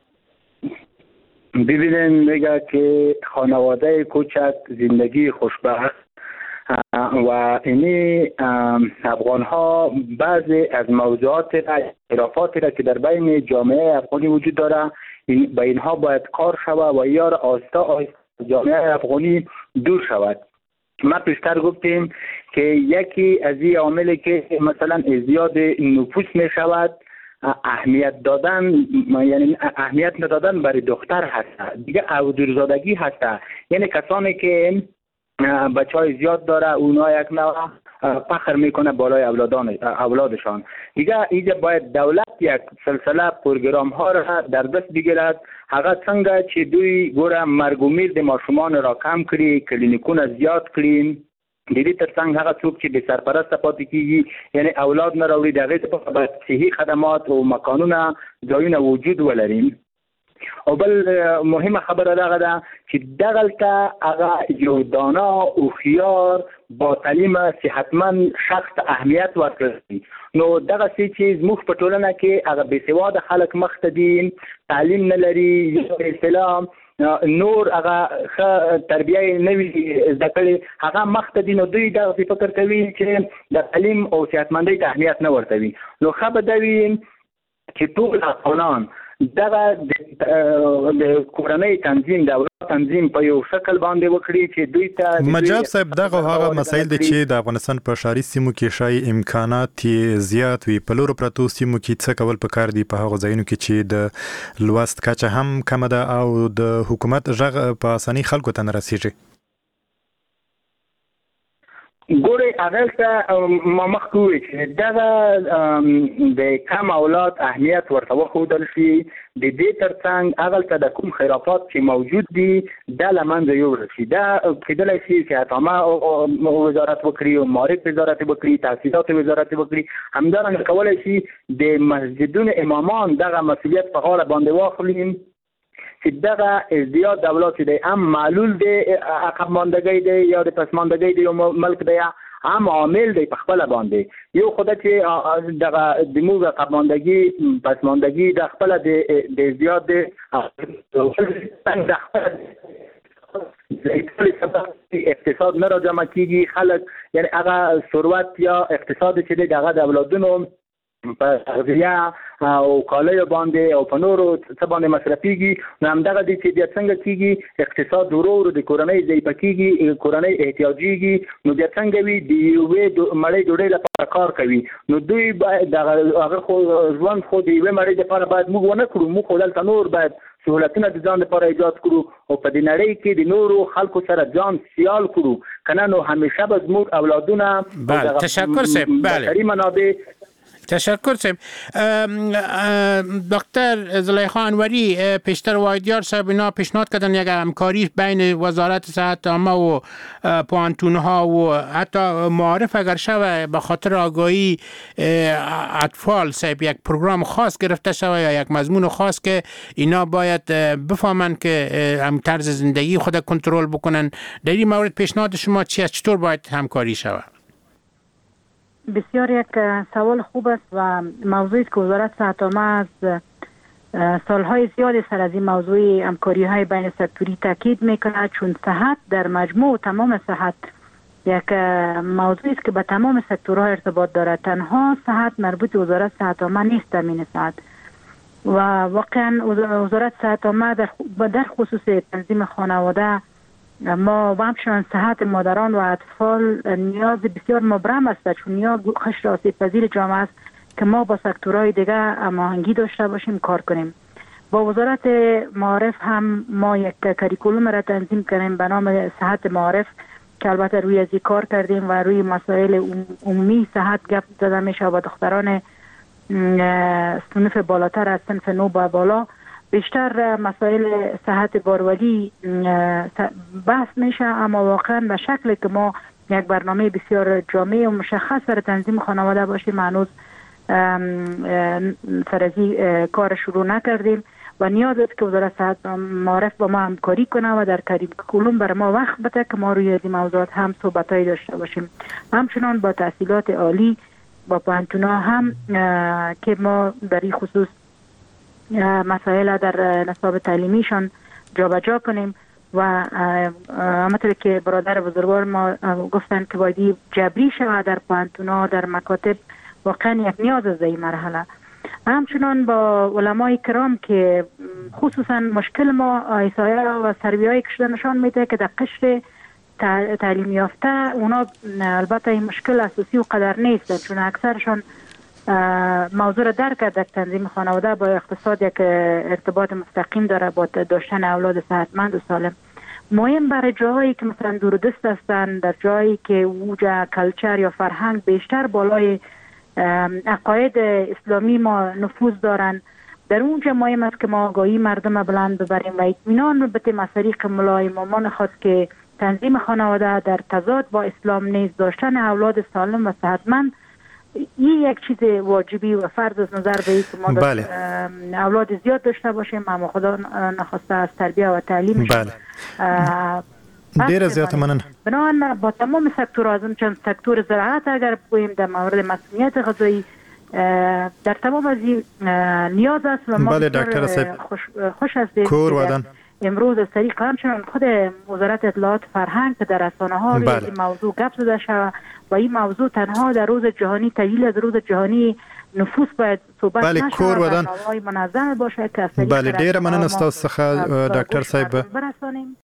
ببینین میگه که خانواده کوچک زندگی خوشبخت و اینی افغان ها بعضی از موضوعات اختلافاتی را که در بین جامعه افغانی وجود داره این با اینها باید کار شود و یا را آهسته آهسته جامعه افغانی دور شود. ما پیشتر گفتیم که یکی از این عاملی که مثلا ازدیاد نفوس می شود اهمیت دادن، یعنی اهمیت ندادن برای دختر هست، دیگه اودرزادگی هست. یعنی کسانی که بچه های زیاد داره اونا یک نوع فخر میکنه بالای اولادان اولادشان. دیگه اینجا باید دولت یک سلسله پروگرام ها را در دست بگیرد. هغه څنګه چې دوی ګوره مرګ امید د ماشومان را کم کړي، کلینیکونه زیاد کړي، د دې ترڅنګ هغه څوک چې بې سرپرسته پاتې کیږي یعنی اولاد نه راوړي، د هغې لپاره باید صحي خدمات او مکانونه ځایونه وجود ولري. او بل مهمه خبره دغه ده چې دغلته هغه یو دانا هوښیار با تعلیم صحتمند شخص اهمیت ورکړي. نو دغه څه چې زموږ په ټولنه کې هغه بېسواده خلک مخ ته دي، تعلیم نه لري، یو اصطلاح نور هغه ښه تربیه نه وي زده کړې، هغه مخ ته دي. نو دوی دغسې فکر کوي چې د تعلیم او صحتمندۍ ته اهمیت نه ورکوي. نو ښه به دا وي چې ټول افغانان دغه د کورنۍ تنظیم د اولاد تنظیم په یو شکل باندې وکړي چې دوی ته مجاب صاحب دغه هغه مسایل دي چې د افغانستان په شاري سیمو کې شای امکانات زیات وي، په لورو پرتو سیمو کې څه کول پکار دي په هغه ځایونو کې چې د لوست کچه هم کمه ده او د حکومت غږ په اسانۍ خلکو ته نه رسیږي. ګورې هغلته ما مخکې وویل چې دغه د کم اولاد اهمیت ورته وښودل شي، د دې ترڅنګ هغلته د کوم خرافات چې موجود دي دا له منځه یوړل شي. دا کېدلی شي صحت عامه وزارت وکړي او معارف وزارت وکړي، تحصیلات وزارت وکړي، همدارنګه کولی شي د مسجدونو امامان دغه مسؤلیت په غاړه باندې واخلي چې دغه ازدیاد د اولاد چې دی هم معلول دی، عقب ماندګۍ دی یا د پسماندګۍ دی، یو ملک دی هم عامل دی په خپله باندې. یو خو ده چې دغه د موږ عقب ماندګي پسماندګي د خپله د ازدیاد دی د خپله اقتصاد نه را جمع کېږي، خلک یعنی هغه ثروت یا اقتصاد چې دی د هغه د اولادونو په تغذیه او کالیو باندې او په نورو څه باندې مصرفیږي. نو همدغه دی چې بیا څنګه کېږي اقتصاد ورو ورو د کورنۍ ضعیفه کېږي، کورنۍ احتیاجېږي، نو بیا څنګه وي د یوې مړۍ ډوډۍ لپاره کار کوي. نو دوی باید دغه هغه خو ژوند خو د یوې مړۍ لپاره باید موږ ونه کړو، موږ خو دلته نور باید سهولتونه د ځان لپاره ایجاد کړو او په دې نړۍ کې د نورو خلکو سره ځان سیال کړو، که نه نو همیشه به زموږ اولادونه بله تشکر صاحب بشري منابع تشکر صاحب. دکتر زلیخا انوری پیشتر واحدیار صاحب اینا پیشنهاد کردن یک همکاری بین وزارت صحت عامه و پوهنتون‌ها و حتی معارف اگر شوه به خاطر آگاهی اطفال صاحب یک پروگرام خاص گرفته شوه یا یک مضمون خاص که اینا باید بفهمن که هم طرز زندگی خود کنترل بکنن. در این مورد پیشنهاد شما چی است؟ چطور باید همکاری شوه؟ بسیار یک سوال خوب است و موضوعی که وزارت صحت عامه از سالهای زیادی سر از این موضوع همکاری های بین سکتوری تاکید میکنه، چون صحت در مجموع تمام صحت یک موضوعی است که به تمام سکتورها ارتباط دارد. تنها صحت مربوط وزارت صحت عامه نیست تامین صحت و واقعا وزارت صحت عامه در در خصوص تنظیم خانواده ما و همچنان صحت مادران و اطفال نیاز بسیار مبرم است، چون نیاز قشر آسیب پذیر جامعه است که ما با سکتورهای دیگه هماهنگی داشته باشیم، کار کنیم. با وزارت معارف هم ما یک کریکولوم را تنظیم کردیم به نام صحت معارف که البته روی ازی کار کردیم و روی مسائل عمومی صحت گپ زده میشه و دختران صنف بالاتر از صنف نو به بالا بیشتر مسائل صحت باروری بحث میشه، اما واقعا به شکلی که ما یک برنامه بسیار جامع و مشخص برای تنظیم خانواده باشیم هنوز سرازی کار شروع نکردیم و نیاز است که وزارت صحت معارف با ما همکاری کنه و در کریکولوم برای ما وقت بده که ما روی این موضوعات هم صحبتایی داشته باشیم. همچنان با تحصیلات عالی با پوهنتون‌ها هم که ما در این خصوص مسائل در نصاب تعلیمیشان جابجا کنیم و همونطور که برادر بزرگوار ما گفتن که باید جبری شود در پوهنتون‌ها در مکاتب، واقعا یک نیاز از این مرحله. همچنان با علمای کرام که خصوصا مشکل ما ایسایه و سرویایی که شده نشان میده که در قشر تعلیم یافته اونا البته این مشکل اساسی و قدر نیست، چون اکثرشان موضوع را درک کرده که تنظیم خانواده با اقتصاد یک ارتباط مستقیم داره با داشتن اولاد صحتمند و سالم. مهم برای جاهایی که مثلا دوردست هستند، در جایی که اوج کلچر یا فرهنگ بیشتر بالای عقاید اسلامی ما نفوذ دارن، در اونجا مهم است که ما آگاهی مردم بلند ببریم و اطمینان بتیم از طریق ملای امامان خود که تنظیم خانواده در تضاد با اسلام نیست، داشتن اولاد سالم و صحتمند این یک چیز واجبی و فرض از نظر به این که ما بله. اولاد زیاد داشته باشیم، اما خدا نخواسته از تربیه و تعلیم بله. دیر زیاد منن بنابراین با تمام سکتورها از چند سکتور زراعت اگر بگوییم در مورد مسئولیت غذایی در تمام از این نیاز است و ما بله دکتر صاحب خوش, خوش هستیم کور ودن امروز از طریق همچنان خود وزارت اطلاعات فرهنگ که در رسانه ها روی این موضوع گپ زده شود و این موضوع تنها در روز جهانی تحلیل از روز جهانی نفوس باید صحبت بله نشه کور ودن برنامه‌های منظم باشه که بله ډیر مننه تاسو څخه ډاکټر صاحب